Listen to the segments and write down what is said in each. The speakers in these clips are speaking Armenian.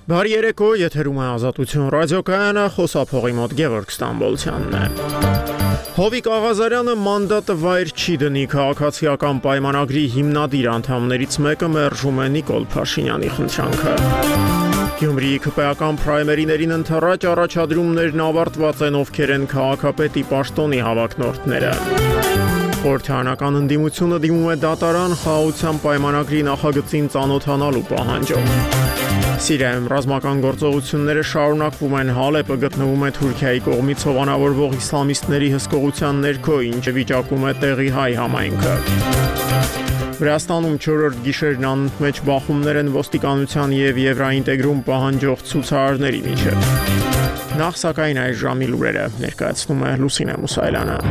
Բարի երեկո, եթերում է Ազատություն ռադիոկայանը, խոսափողի մոտ Գևորգ Ստամբոլցյանն է։ Հովիկ Աղազարյանը մանդատը վայր չի դնի քաղաքացիական պայմանագրի հիմնադիր անդամներից մեկը մերժում է Նիկոլ Փաշինյանի խնդրանքը։ Գյումրիի քպեական պրայմերիներին ընթരാճ առաջադրումներն ավարտված են, ովքեր են քաղաքապետի պաշտոնի հավակնորդները։ Խորհրդարանական ընդդիմությունը դիմում է դատարան խաղաղության պայմանագրի նախագծին ծանոթանալու պահանջով։ Սիրիայում ռազմական գործողությունները շարունակվում են, Հալեպը գտնվում է Թուրքիայի կողմից հովանավորվող իսլամիստների հսկողության ներքո, ինչը վիճակում է տեղի հայ համայնքը։ Վրաստանում 4-րդ գիշերն անընդմեջ բախումներ են ոստիկանության եւ Եվրոինտեգրում պահանջող ցուցարարների միջեւ։ Նախ սակայն այս ժամի լուրերը ներկայացնում է Լուսինե Մուսայելյանը։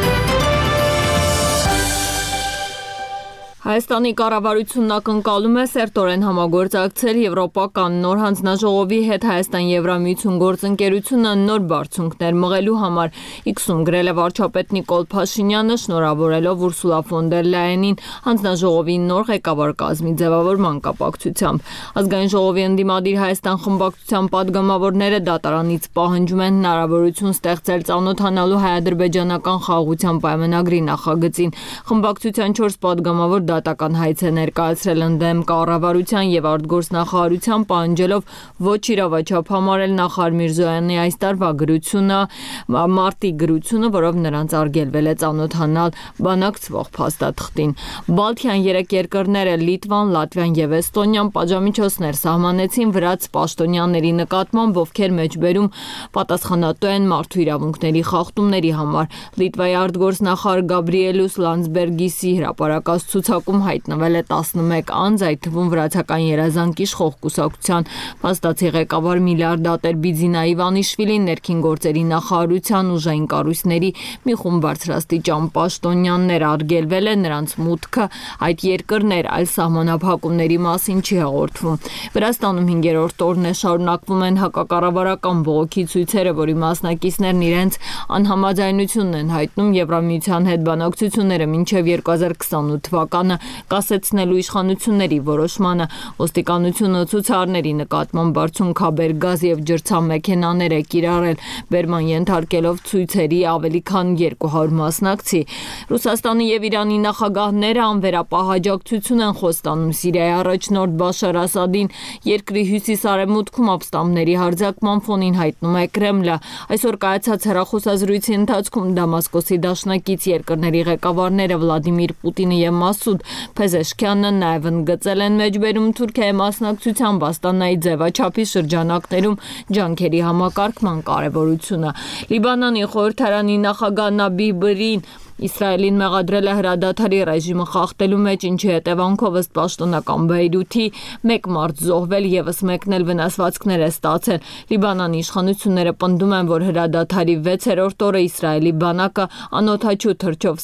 Հայաստանի կառավարությունն ակնկալում է սերտորեն համագործակցել Եվրոպական նոր հանձնաժողովի հետ Հայաստան-Եվրամիություն գործընկերությունը նոր բարձունքներ մղելու համար, X-ում գրել է վարչապետ Նիկոլ Փաշինյանը, շնորհավորելով Ուրսուլա ֆոն դեր Լայենին հանձնաժողովի նոր ղեկավար կազմի ձևավորման կապակցությամբ։ Ազգային ժողովի ընդդիմադիր Հայաստան խմբակցության падգամավորները դատարանից պահանջում են հնարավորություն ստեղծել ծանոթանալու հայ-ադրբեջանական խաղաղության պայմանագրի նախագծին։ Խմբակցության 4 падգամավոր դատական հայց է ներկայացրել ընդդեմ կառավարության եւ արտգործնախարարության, պահանջելով ոչ իրավաչափ համարել նախարար Միրզոյանի այս տարվա գրությունը, մարտի գրությունը, որով նրանց արգելվել է ծանոթանալ բանակցվող փաստաթղթին։ Բալթյան 3 երկրները Լիտվան, Լատվիան եւ Էստոնիան պատժամիջոցներ սահմանեցին վրաց պաշտոնյաների նկատմամբ, ովքեր մեջբերում պատասխանատու են մարդու իրավունքների խախտումների համար։ Լիտվայի արտգործնախարար Գաբրիելուս Լանdsբերգիսի հրապարակած ցուցակում հայտնվել է 11 անձ, այդ թվում վրացական երազանք իշխող կուսակցության փաստացի ղեկավար միլիարդատեր Բիձինա Իվանիշվիլին, ներքին գործերի նախարարության ուժային կառույցների մի խումբ բարձրաստիճան պաշտոնյաներ, արգելվել է նրանց մուտքը այդ երկրներ, այլ սահմանափակումների մասին չի հաղորդվում։ Վրաստանում 5-րդ օրն է շարունակվում են հակակառավարական բողոքի ցույցերը, որի մասնակիցներն իրենց անհամաձայնությունն են հայտնում Եվրամիության հետ բանակցությունները մինչև 2028 թվականը կասեցնելու իշխանությունների որոշմանը։ Ոստիկանությունը ցուցարարների նկատմամբ բարձունքաբեր գազ եւ ջրցամեքենաներ է կիրառել, բերման ենթարկելով ցույցերի ավելի քան 200 մասնակցի։ Ռուսաստանի եւ Իրանի նախագահները անվերապահ աջակցություն են խոստանում Սիրիայի առաջնորդ Բաշար Ասադին, երկրի հյուսիս-արևմուտքում ապստամբների հարձակման ֆոնին հայտնում է Կրեմլը։ Այսօր կայացած հեռախոսազրույցի ընթացքում Դամասկոսի դաշնակից երկրների ղեկավարները Վլադիմիր Պուտինը եւ Մասուդ Փեզեշքյանը նաև ընդգծել են մեջբերում Թուրքիայի մասնակցությամբ Աստանայի ձևաչափի շրջանակներում ջանքերի համակարգման կարևորությունը։ Լիբանանի խորհրդարանի նախագահ Նաբիհ Բրին Իսրայելին մեղադրել է հրադադարի ռեժիմը խախտելու մեջ, ինչի հետևանքով ըստ պաշտոնական Բեյրութի 1 մարդ զոհվել, եւս մեկն էլ վնասվածքներ է ստացել։ Լիբանանի իշխանությունները պնդում են, որ հրադադարի 6-րդ օրը Իսրայելի բանակը անօդաչու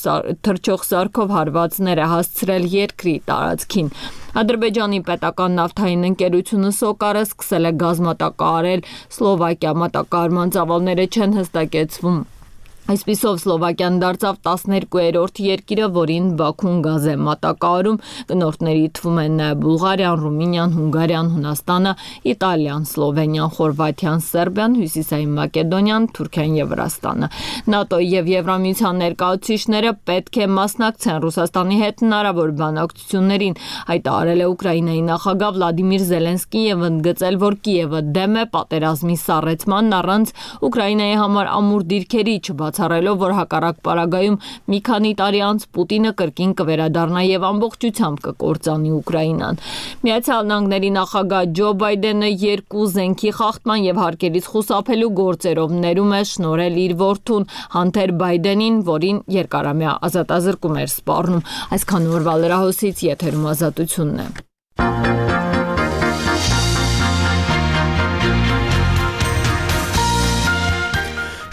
թռչող սարքով հարվածներ է հասցրել երկրի տարածքին։ Ադրբեջանի պետական նավթային ընկերությունը Սոկարը սկսել է գազ մատակարարել Սլովակիա, մատակարարման ծավալները չեն հստակեցվում։ Այսպիսով Սլովակիան դարձավ 12-րդ երկիրը, որին Բաքուն գազ է մատակարարում, գնորդների թվում են նաև Բուլղարիան, Ռումինիան, Հունգարիան, Հունաստանը, Իտալիան, Սլովենիան, Խորվաթիան, Սերբիան, Հյուսիսային Մակեդոնիան, Թուրքիան եւ Վրաստանը։ ՆԱՏՕ-ի եւ Եվրամիության ներկայացուցիչները պետք է մասնակցեն Ռուսաստանի հետ հնարավոր բանակցություններին, հայտարարել է Ուկրաինայի նախագահ Վլադիմիր Զելենսկին եւ ընդգծել, որ Կիևը դեմ է պատերազմի սառեցմանն առանց Ուկրաինայի համար ամուր դիրքերի բացառելով, որ հակառակ պարագայում մի քանի տարի անց Պուտինը կրկին կվերադառնա եւ ամբողջությամբ կկործանի Ուկրաինան։ Միացյալ Նահանգների նախագահ Ջո Բայդենը 2 զենքի խախտման եւ հարկերից խուսափելու գործերով ներում է շնորհել իր որդուն Հանթեր Բայդենին, որին երկարամյա ազատազրկում էր սպառնում։ Այսքան օրվա լրահոսից եթերում Ազատությունն է։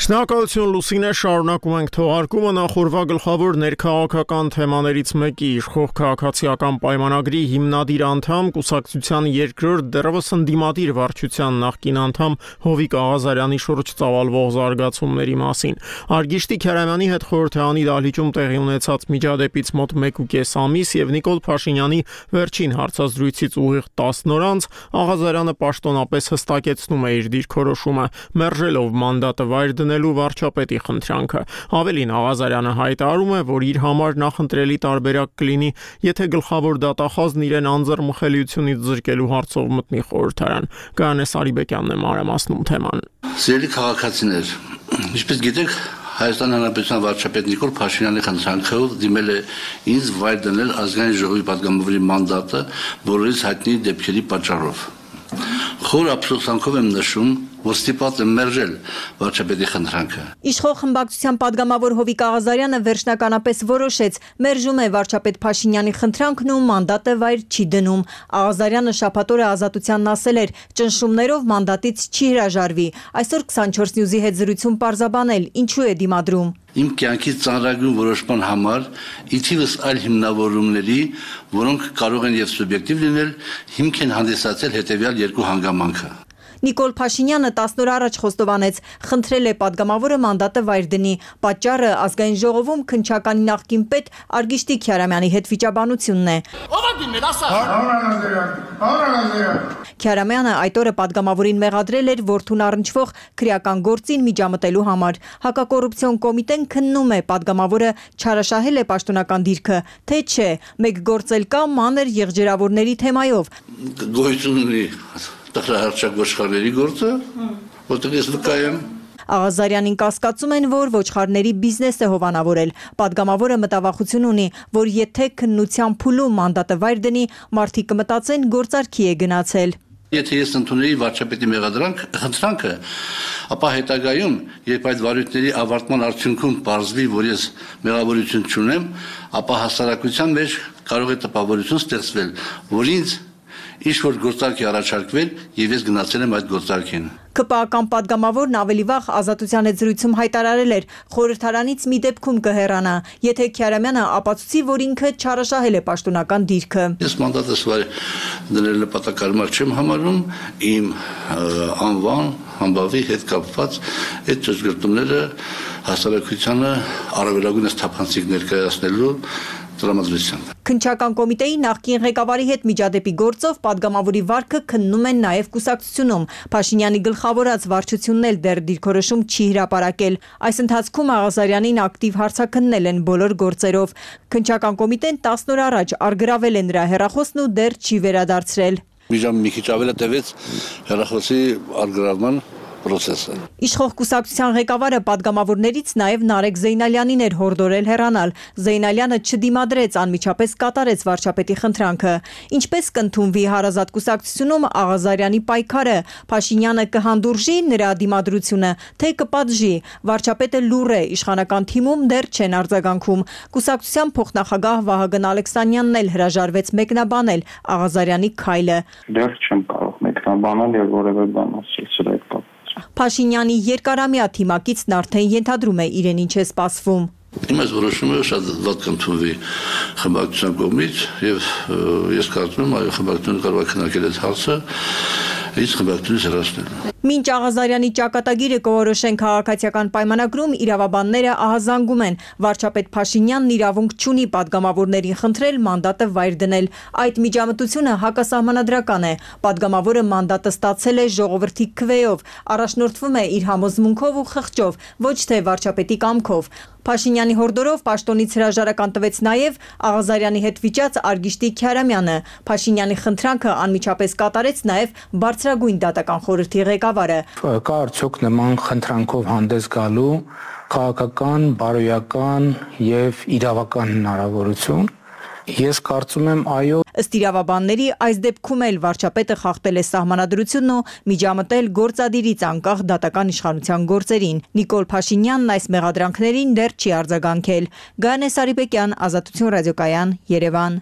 Շնորհակալություն Լուսինե, շարունակում ենք թողարկումը նախորդ գլխավոր ներքաղաքական թեմաներից մեկի իշխող քաղաքացիական պայմանագրի հիմնադիր անդամ կուսակցության երկրորդ դեռևս ընդդիմադիր վարչության նախկին անդամ Հովիկ Աղազարյանի շուրջ ծավալվող զարգացումների մասին։ Արգիշտի Քարամյանի հետ խորհրդարանի դահլիճում տեղի ունեցած միջադեպից մոտ 1.5 ամիս եւ Նիկոլ Փաշինյանի վերջին հարցազրույցից ուղիղ 10 օր անց Աղազարյանը պաշտոնապես հստակեցնում է իր դիրքորոշումը, մերժելով մանդատը վայր դնելու վարչապետի խնդրանքը։ Ավելին Աղազարյանը հայտարարում է, որ իր համար նախընտրելի տարբերակ կլինի, եթե գլխավոր դատախազն իրեն անձեռմխելիությունից զրկելու հարցով մտնի խորհրդարան։ Գայանե Սարիբեկյանն է մանրամասնում թեման։ Սիրելի քաղաքացիներ, ինչպես գիտեք, Հայաստան Հանրապետության վարչապետ Նիկոլ Փաշինյանի խնդրանքով դիմել է ինձ վայր դնել ազգային ժողովի պատգամավորի մանդատը բոլորիս հայտնի դեպքերի պատճառով։ Խոր ափսոսանքով եմ նշում, որ ստիպված եմ մերժել վարչապետի խնդրանքը։ Իշխող խմբակցության падգամավոր Հովիկ Աղազարյանը վերջնականապես որոշեց մերժում է վարչապետ Փաշինյանի խնդրանքն ու մանդատը վայր չի դնում։ Աղազարյանը շաբաթ օրը Ազատությանն ասել էր, ճնշումներով մանդատից չի հրաժարվի։ Այսօր 24 News-ի հետ զրույցում պարզաբանել, ինչու է դիմադրում։ Իմ կյանքի ծանրագույն որոշման համար ի թիվս այլ հիմնավորումների, որոնք կարող են եւ սուբյեկտիվ լինել, հիմք են հանդիսացել հետեւյալ երկու հանգամանքը։ Նիկոլ Փաշինյանը 10 օր առաջ խոստովանեց, խնդրել է падգամավորը մանդատը վայր դնի։ Պատճառը ազգային ժողովում քննչականի նախկին պետ Արգիշտի Քարամյանի հետ վիճաբանությունն է։ Քարամյանը այդ օրը падգամավորին մեղադրել էր որդուն առնչվող քրեական գործին միջամտելու համար։ Հակակոռուպցիոն կոմիտեն քննում է падգամավորը չարաշահել է պաշտոնական դիրքը, թե չէ, մեկ գործ էլ կա մանր եղջերավորների թեմայով։ Գոյություն ունի տխրահարճակ ոչխարների գործը, որտեղ ես վկա եմ։ Աղազարյանին կասկածում են, որ ոչխարների բիզնես է հովանավորել։ Падգամավորը մտավախություն ունի, որ եթե քննության փուլում մանդատը վայր դնի, մարդիկ կմտածեն գործարքի է գնացել։ Եթե ես ընդունեի վարչապետի խնդրանքը, ապա հետագայում, երբ այդ վարույթների ավարտման արդյունքում պարզվի, որ ես մեղավորություն չունեմ, ապա հասարակության մեջ կարող է տպավորություն ստեղծվել, որ ինձ ինչ-որ գործարք է առաջարկվել եւ ես գնացել եմ այդ գործարքին։ ԿՊԱ-ական падգամավորն ավելի վաղ Ազատության հետ զրույցում հայտարարել էր, խորհրդարանից մի դեպքում կհեռանա, եթե Քարամյանը ապացուցի, որ ինքը չարաշահել է պաշտոնական դիրքը։ Ես մանդատս վայր դնել նպատակարար չեմ համարում, իմ անվան, համբավի հետ կապված այդ ճշգրտումները հասարակությանը առավելագույնս թափանցիկ ներկայացնելու տրամադրությամբ։ Քննչական կոմիտեի նախկին ղեկավարի հետ միջադեպի գործով падգամավորի վարքը քննում են նաև կուսակցությունում։ Փաշինյանի գլխավորած վարչությունն էլ դեռ դիրքորոշում չի հրապարակել։ Այս ընթացքում Աղազարյանին ակտիվ հարցաքննել են բոլոր գործերով։ Քննչական կոմիտեն 10 օր առաջ արգրավել է նրա հեռախոսն ու դեռ չի վերադարձրել։ Մի ժամ մի քիչ ավել է տևեց հեռախոսի արգրավման process-ը։ Իշխող կուսակցության ղեկավարը падգամավորներից նաև Նարեկ Զեյնալյանին էր հորդորել հեռանալ։ Զեյնալյանը չդիմադրեց, անմիջապես կատարեց վարչապետի խնդրանքը։ Ինչպես կընդունվի հարազատ կուսակցությունում Աղազարյանի պայքարը, Փաշինյանը կհանդուրժի նրա դիմադրությունը, թե կպատժի։ Վարչապետը լուռ է, իշխանական թիմում դեռ չեն արձագանքում։ Կուսակցության փոխնախագահ Վահագն Ալեքսանյանն էլ հրաժարվեց մեկնաբանել Աղազարյանի քայլը։ Դեռ չեմ կարող մեկնաբանել եւ որևէ բան ասել այդ կապ։ Փաշինյանի երկարամյա թիմակիցն արդեն ենթադրում է իրեն ինչ է սպասվում։ Իմաց որոշումը շատ վատ կընդունվի խմբակցության կողմից եւ ես կարծում եմ, այո, խմբակցությունը կարող է քննարկել այդ հարցը, իսկ խմբակցությունից հեռացնել։ Մինչ Աղազարյանի ճակատագիրը կորոշեն քաղաքացիական պայմանագրում, իրավաբանները ահազանգում են, վարչապետ Փաշինյանն իրավունք չունի падգամավորներին խնդրել մանդատը վայր դնել։ Այդ միջամտությունը հակասահմանադրական է։ Падգամավորը մանդատը ստացել է ժողովրդի քվեով, առաջնորդվում է իր համոզմունքով ու խղճով, ոչ թե վարչապետի կամքով։ Փաշինյանի հորդորով պաշտոնից հրաժարական տվեց նաև Աղազարյանի հետ վիճած Արգիշտի Քարամյանը։ Փաշինյանի խնդրանքը անմիջապես կատարեց նաև բարձրագույն դատական խորհրդի ղեկավարը։ Կա արդյոք նման խնդրանքով հանդես գալու քաղաքական, բարոյական եւ իրավական հնարավորություն։ Ես կարծում եմ այո։ Ըստ իրավաբանների այս դեպքում էլ վարչապետը խախտել է սահմանադրությունն ու միջամտել գործադիրից անկախ դատական իշխանության գործերին։ Նիկոլ Փաշինյանն այս մեղադրանքներին դեռ չի արձագանքել։ Գայանե Սարիբեկյան, Ազատություն ռադիոկայան, Երևան։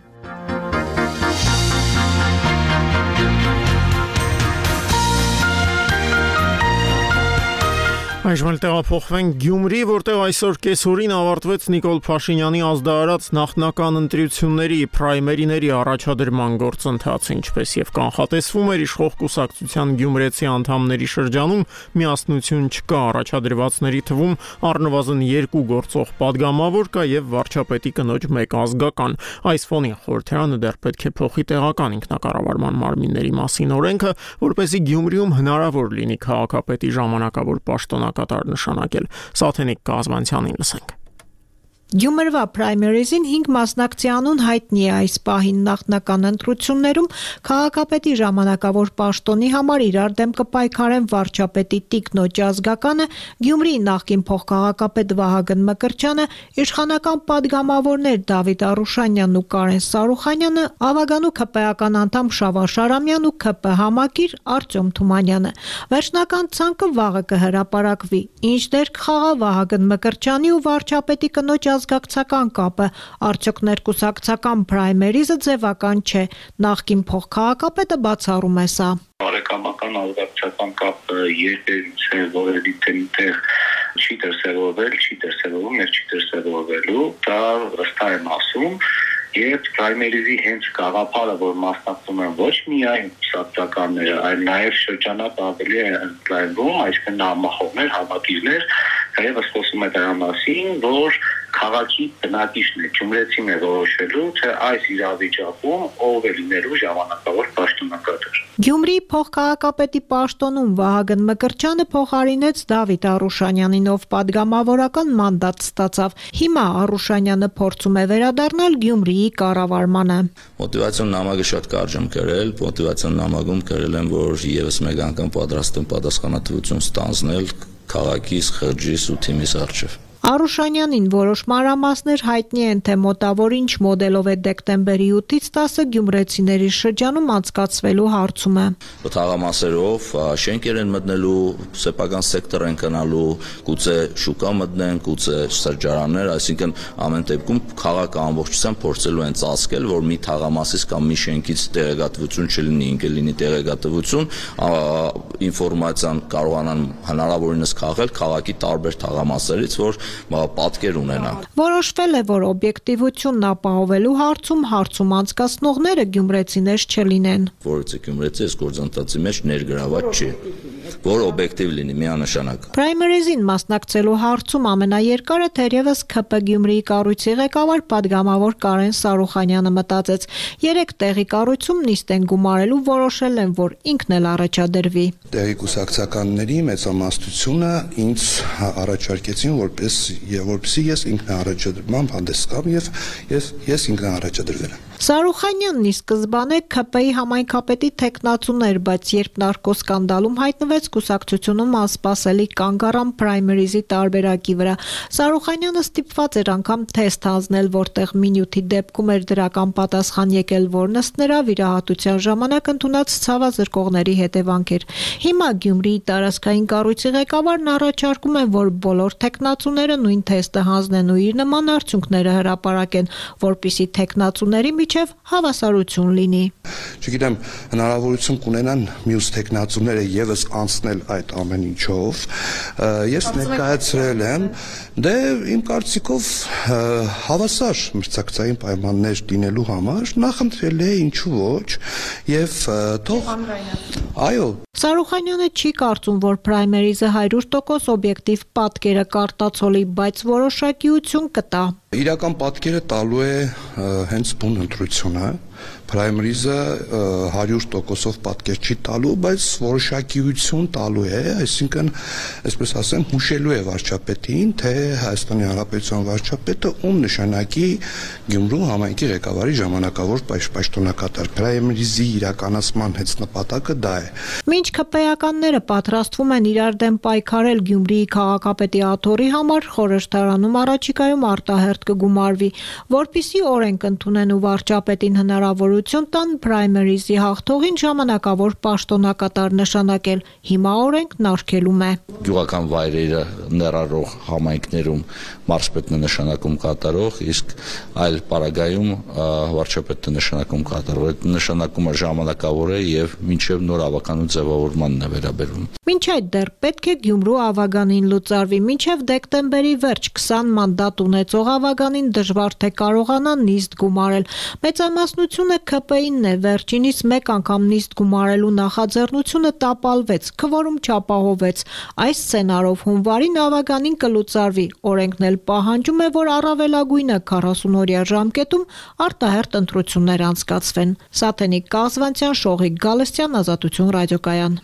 Այժմ տեղափոխվենք Գյումրի, որտեղ այսօր կեսօրին ավարտվեց Նիկոլ Փաշինյանի ազդարարած նախնական ընտրությունների պրայմերիների առաջադրման գործընթացը, ինչպես եւ կանխատեսվում էր իշխող կուսակցության գյումրեցի անդամների շրջանում միասնություն չկա առաջադրվածների թվում առնվազն 2 գործող падգամավոր կա եւ վարչապետի կնոջ 1 ազգական։ Այս ֆոնին խորհրդարանը դեռ պետք է փոխի տեղական ինքնակառավարման մարմինների մասին օրենքը, որպեսզի Գյումրիում հնարավոր լինի քաղաքապետի ժամանակավոր պաշտոնակատար նշանակել։ Սաթենիկ Կազմանցյանին լսենք։ Գյումրվա պրայմերիզին 5 մասնակցի անուն հայտնի է այս պահին նախնական ընտրություններում քաղաքապետի ժամանակավոր պաշտոնի համար իրար դեմ կպայքարեն վարչապետի տիկնոջ ազգականը, Գյումրիի նախկին փոխքաղաքապետ Վահագն Մկրտչյանը, իշխանական падգամավորներ Դավիթ Արուշանյանն ու Կարեն Սարուխանյանը, Ավագանու ՔՊ-ական անդամ Շավարժ Արամյանն ու ՔՊ համակիր Արտյոմ Թումանյանը։ Վերջնական ցանկը վաղը կհրապարակվի։ Ինչ դեր կխաղա Վահագն Մկրտչյանի ու վարչապետի կնոջ ազգակցական կապը, արդյոք ներկուսակցական պրայմերիզը ձևական չէ, նախկին փոխքաղաքապետը բացառում է սա։ Բարեկամական ազգակցական կապը երբևից է որևէ տեղ չի դրսևորվել, չի դրսևորվում եւ չի դրսևորվելու, դա վստահ եմ ասում, եւ պրայմերիզի հենց գաղափարը, որ մասնակցում են ոչ միայն կուսակցականները, այլ նաեւ շրջանակ ավելի է ընդլայնվում, այսինքն համախոհներ, համակիրներ, եւ խոսում է դրա մասին, որ քաղաքի բնակիչն է, գյումրեցին է որոշելու, թե այս իրավիճակում ով է լինելու ժամանակավոր պաշտոնակատար։ Գյումրիի փոխքաղաքապետի պաշտոնում Վահագն Մկրտչյանը փոխարինեց Դավիթ Արուշանյանին, ով падգամավորական մանդատ ստացավ։ Հիմա Արուշանյանը փորձում է վերադառնալ Գյումրիի կառավարմանը։ Մոտիվացիոն նամակը շատ կարճ եմ գրել, մոտիվացիոն նամակում գրել եմ, որ եւս մեկ անգամ պատրաստ եմ պատասխանատվություն ստանձնել քաղաքիս, խրջիս ու թիմիս առջև։ Արուշանյանին որոշ մանրամասներ հայտնի են, թե մոտավոր ինչ մոդելով է դեկտեմբերի 8-ից 10-ը գյումրեցիների շրջանում անցկացվելու հարցում է։ Թաղամասերով շենքեր են մտնելու, սեփական սեկտոր են գնալու, գուցե շուկա մտնեն, գուցե սրճարաններ, այսինքն ամեն դեպքում քաղաքը ամբողջությամբ փորձելու են ծածկել, որ մի թաղամասից կամ մի շենքից տեղեկատվություն չլինի, ինքը լինի տեղեկատվություն, ինֆորմացիան կարողանան հնարավորինս քաղել քաղաքի տարբեր թաղամասերից, որ պատկեր ունենան։ Որոշվել է, որ օբյեկտիվությունն ապահովելու հարցում անցկացնողները գյումրեցիներ չլինեն։ Որից է գյումրեցի այս գործընթացի մեջ ներգրաված չի, որ օբյեկտիվ լինի միանշանակ։ Պրայմերիզին մասնակցելու հարցում ամենաերկարը թերևս ՔՊ Գյումրիի կառույցի ղեկավար падգամավոր Կարեն Սարուխանյանը մտածեց։ 3 տեղի կառույցում նիստ են գումարելու, որոշել են, որ ինքն էլ առաջադրվի։ Տեղի կուսակցականների մեծամասնությունը ինձ առաջարկեցին, որպեսզի ես ինքնաառաջադրմամբ հանդես գամ եւ ես ինքնաառաջադրվել եմ։ Սարուխանյանն ի սկզբանե ՔՊ-ի համայնքապետի թեկնածուն էր, բայց երբ նարկոսկանդալում հայտնվեց, կուսակցությունում անսպասելի կանգ առան պրայմերիզի տարբերակի վրա։ Սարուխանյանը ստիպված էր անգամ թեստ հանձնել, որտեղ մինյութի դեպքում էր դրական պատասխան եկել, որն ըստ նրա վիրահատության ժամանակ ընդունած ցավազրկողների հետևանք էր։ Հիմա Գյումրիի տարածքային կառույցի ղեկավարն առաջարկում է, որ բոլոր թեկնածուները նույն թեստը հանձնեն ու իր նման արդյունքները հրապարակեն, որպեսզի թեկնածուների միջև հավասարություն լինի։ Չգիտեմ, հնարավորություն կունենան մյուս տեխնացուները եւս անցնել այդ ամեն ինչով։ Ես ներկայացրել եմ, դե իմ կարծիքով հավասար մրցակցային պայմաններ դինելու համար նախընտրել է, ինչու ոչ, եւ թող այո։ Սարուխանյանը չի կարծում, որ պրայմերիզը 100% օբյեկտիվ պատկերը կարտացոլի, բայց որոշակիություն կտա։ Իրական պատկերը տալու է հենց բուն ընտրությունը։ Պրայմերիզը 100%-ով պատկեր չի տալու, բայց որոշակիություն տալու է, այսինքն, այսպես ասեմ, հուշելու է վարչապետին, թե Հայաստանի Հանրապետության վարչապետը ում նշանակի Գյումրու համայնքի ղեկավարի ժամանակավոր պաշտոնակատար։ Պրայմերիզի իրականացման հենց նպատակը դա է։ Մինչ ՔՊ-ականները պատրաստվում են իրար դեմ պայքարել Գյումրիի քաղաքապետի աթոռի համար, խորհրդարանում առաջիկայում արտահերթ կգումարվի, որպիսի օրենք ընդունեն ու վարչապետին հնարավորություն ընտրություն տան պրայմերիզի հաղթողին ժամանակավոր պաշտոնակատար նշանակել։ Հիմա օրենքն արգելում է։ Գյուղական վայրերը ներառող համայնքներում մարզպետն է նշանակում կատարող, իսկ այլ պարագայում վարչապետն է նշանակում կատարող։ Այդ նշանակումը ժամանակավոր է եւ մինչեւ նոր ավականու ձևավորմանն է վերաբերվում։ Մինչ այդ դեռ պետք է Գյումրու ավագանին լուծարվի, մինչև դեկտեմբերի վերջ 20 մանդատ ունեցող ավագանին դժվար թե կարողանա նիստ գումարել։ Մեծամասնությունը ՔՊ-ինն է, վերջինիս մեկ անգամ նիստ գումարելու նախաձեռնությունը տապալվեց, քվորում չապահովվեց։ Այս սցենարով հունվարին ավագանին կլուծարվի։ Օրենքն էլ պահանջում է, որ առավելագույնը 40-օրյա ժամկետում արտահերթ ընտրություններ անցկացվեն։ Սաթենիկ Կազվանցյան, Շողիկ Գալստյան, Ազատություն ռադիոկայան։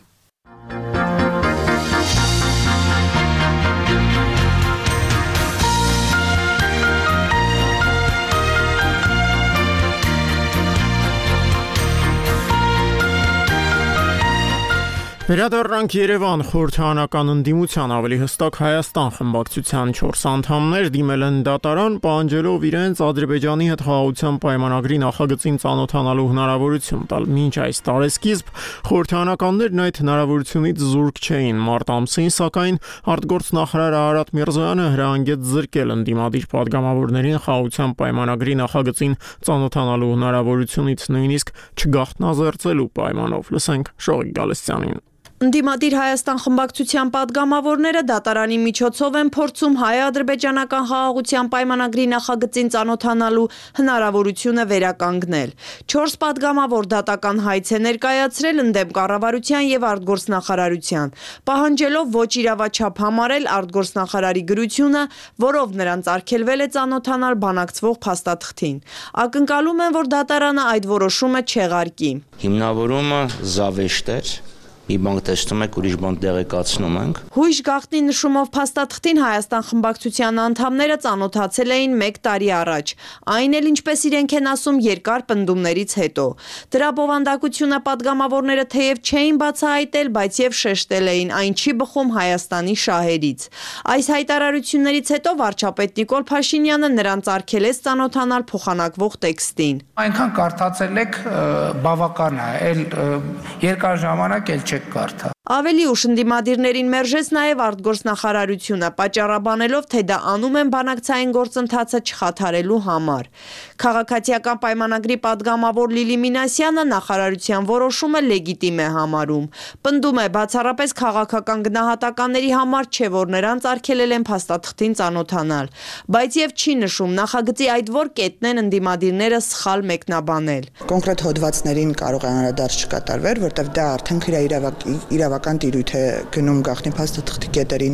Վերադառնանք Երևան, խորհրդարանական ընդդիմության, ավելի հստակ Հայաստան խմբակցության 4 անդամներ դիմել են դատարան, պահանջելով իրենց Ադրբեջանի հետ խաղաղության պայմանագրի նախագծին ծանոթանալու հնարավորություն տալ։ Մինչ այս տարեսկիզբ խորհրդարանականներն այդ հնարավորությունից զուրկ չէին։ Մարտ ամսին, սակայն արտգործնախարար Արարատ Միրզոյանը հրահանգեց զրկել ընդդիմադիր падգամավորներին խաղաղության պայմանագրի նախագծին ծանոթանալու հնարավորությունից, նույնիսկ չգաղտնազերծելու պայմանով։ Լսենք Շողիկ Գալստյանին։ Ընդդիմադիր Հայաստան խմբակցության падգամավորները դատարանի միջոցով են փորձում հայ-ադրբեջանական խաղաղության պայմանագրի նախագծին ծանոթանալու հնարավորությունը վերականգնել։ 4 падգամավոր դատական հայց է ներկայացրել ընդդեմ կառավարության եւ արտգործնախարարության, պահանջելով ոչ իրավաչափ համարել արտգործնախարարի գրությունը, որով նրանց արգելվել է ծանոթանալ բանակցվող փաստաթղթին։ Ակնկալում են, որ դատարանը այդ որոշումը չեղարկի։ Հիմնավորումը զավեշտ էր։ Մի բան տեսնում եք, ուրիշ բան տեղեկացնում ենք։ Հույժ գաղտնի նշումով փաստաթղթին Հայաստան խմբակցության անդամները ծանոթացել էին 1 տարի առաջ, այն էլ ինչպես իրենք են ասում երկար պնդումներից հետո։ Դրա բովանդակությունը падգամավորները թեև չէին բացահայտել, բայց եւ շեշտել էին, այն չի բխում Հայաստանի շահերից։ Այս հայտարարություններից հետո վարչապետ Նիկոլ Փաշինյանը նրանց արգելեց ծանոթանալ փոխանակվող տեքստին։ Այնքան կարդացել եք, բավական է, այլ երկար ժամանակ էլ կարթա։ Ավելի ուշ ընդդիմադիրներին մերժեց նաև արտգործնախարարությունը, պատճառաբանելով, թե դա անում են բանակցային գործընթացը չխաթարելու համար։ Քաղաքացիական պայմանագրի падգամավոր Լիլի Մինասյանը նախարարության որոշումը լեգիտիմ է համարում։ Պնդում է, բացառապես քաղաքական գնահատականների համար չէ, որ նրանց արգելել են փաստաթղթին ծանոթանալ, բայց եւ չի նշում նախագծի այդ որ կետն են ընդդիմադիրները սխալ մեկնաբանել։ Կոնկրետ հոդվածներին կարող է անդրադարձ չկատարվել, որտեղ դա արդեն իրավական տիրույթ է գնում գաղտնի փաստաթղթի կետերին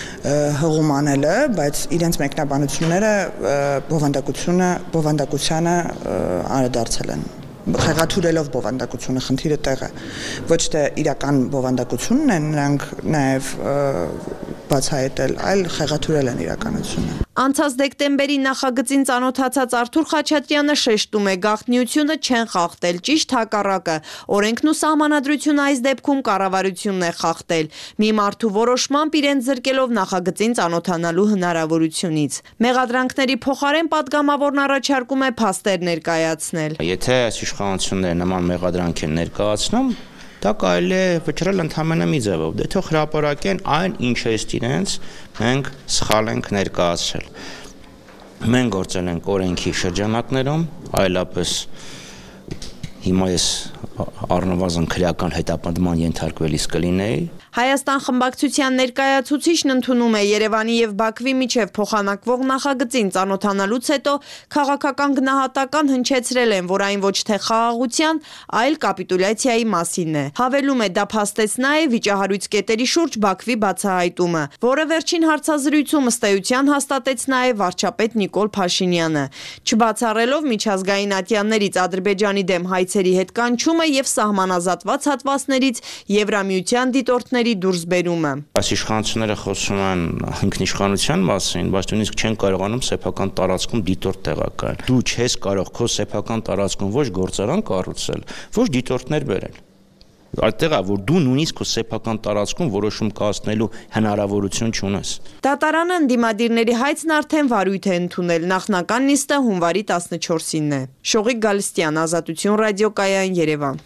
հղում անելը, բայց իրենց մեկնաբանությունները բովանդակությանը անդրադարձել են։ Խեղաթյուրելով բովանդակությունը, խնդիրը տեղ է։ Ոչ թե իրական բովանդակությունն են նրանք նաև բացահայտել, այլ խեղաթյուրել են իրականությունը։ Անցած դեկտեմբերի նախագծին ծանոթացած Արթուր Խաչատրյանը շեշտում է, գաղտնիությունը չեն խախտել, ճիշտ հակառակը, օրենքն ու սահմանադրությունը այս դեպքում կառավարությունն է խախտել, մի մարդու որոշմամբ իրենց զրկելով նախագծին ծանոթանալու հնարավորությունից։ Մեղադրանքների փոխարեն падգամավորն առաջարկում է փաստեր ներկայացնել։ Եթե այս իշխանությունները նման մեղադրանք են ներկայացնում, դա կարելի է վճռել ընդհանրապես մի ձևով, դե թող հրապարակեն այն, ինչ է իրենց մենք սխալ ենք ներկայացրել։ Մենք գործել ենք օրենքի շրջանակներում, այլապես հիմա ես առնվազն քրեական հետապնդման ենթարկվելիս կլինեի։ Հայաստան խմբակցության ներկայացուցիչն ընդունում է Երևանի եւ Բաքվի միջև փոխանակվող նախագծին ծանոթանալուց հետո քաղաքական գնահատական հնչեցրել են, որ այն ոչ թե խաղաղության, այլ կապիտուլյացիայի մասին է։ Հավելում է, դա փաստեց նաեւ վիճահարույց կետերի շուրջ Բաքվի բացահայտումը, որը վերջին հարցազրույցում ըստ էության հաստատեց նաեւ վարչապետ Նիկոլ Փաշինյանը, չբացառելով միջազգային ատյաններից Ադրբեջանի դեմ հայցերի հետ կանչումը եւ սահմանազատված հատվածներից Եվրամիության դիտորդների դուրսբերումը։ Այս իշխանությունները խոսում են ինքնիշխանության մասին, բայց նույնիսկ չեն կարողանում սեփական տարածքում դիտորդ տեղակայել։ Դու չես կարող քո սեփական տարածքում ոչ գործարան կառուցել, ոչ դիտորդներ բերել։ այդտեղ է որ դու նույնիսկ քո սեփական տարածքում որոշում կայացնելու հնարավորություն չունես։ Դատարանը ընդդիմադիրների հայցն արդեն վարույթ է ընդունել, նախնական նիստը հունվարի 14-ին է։ Շողիկ Գալստյան, Ազատություն ռադիոկայան, Երևան։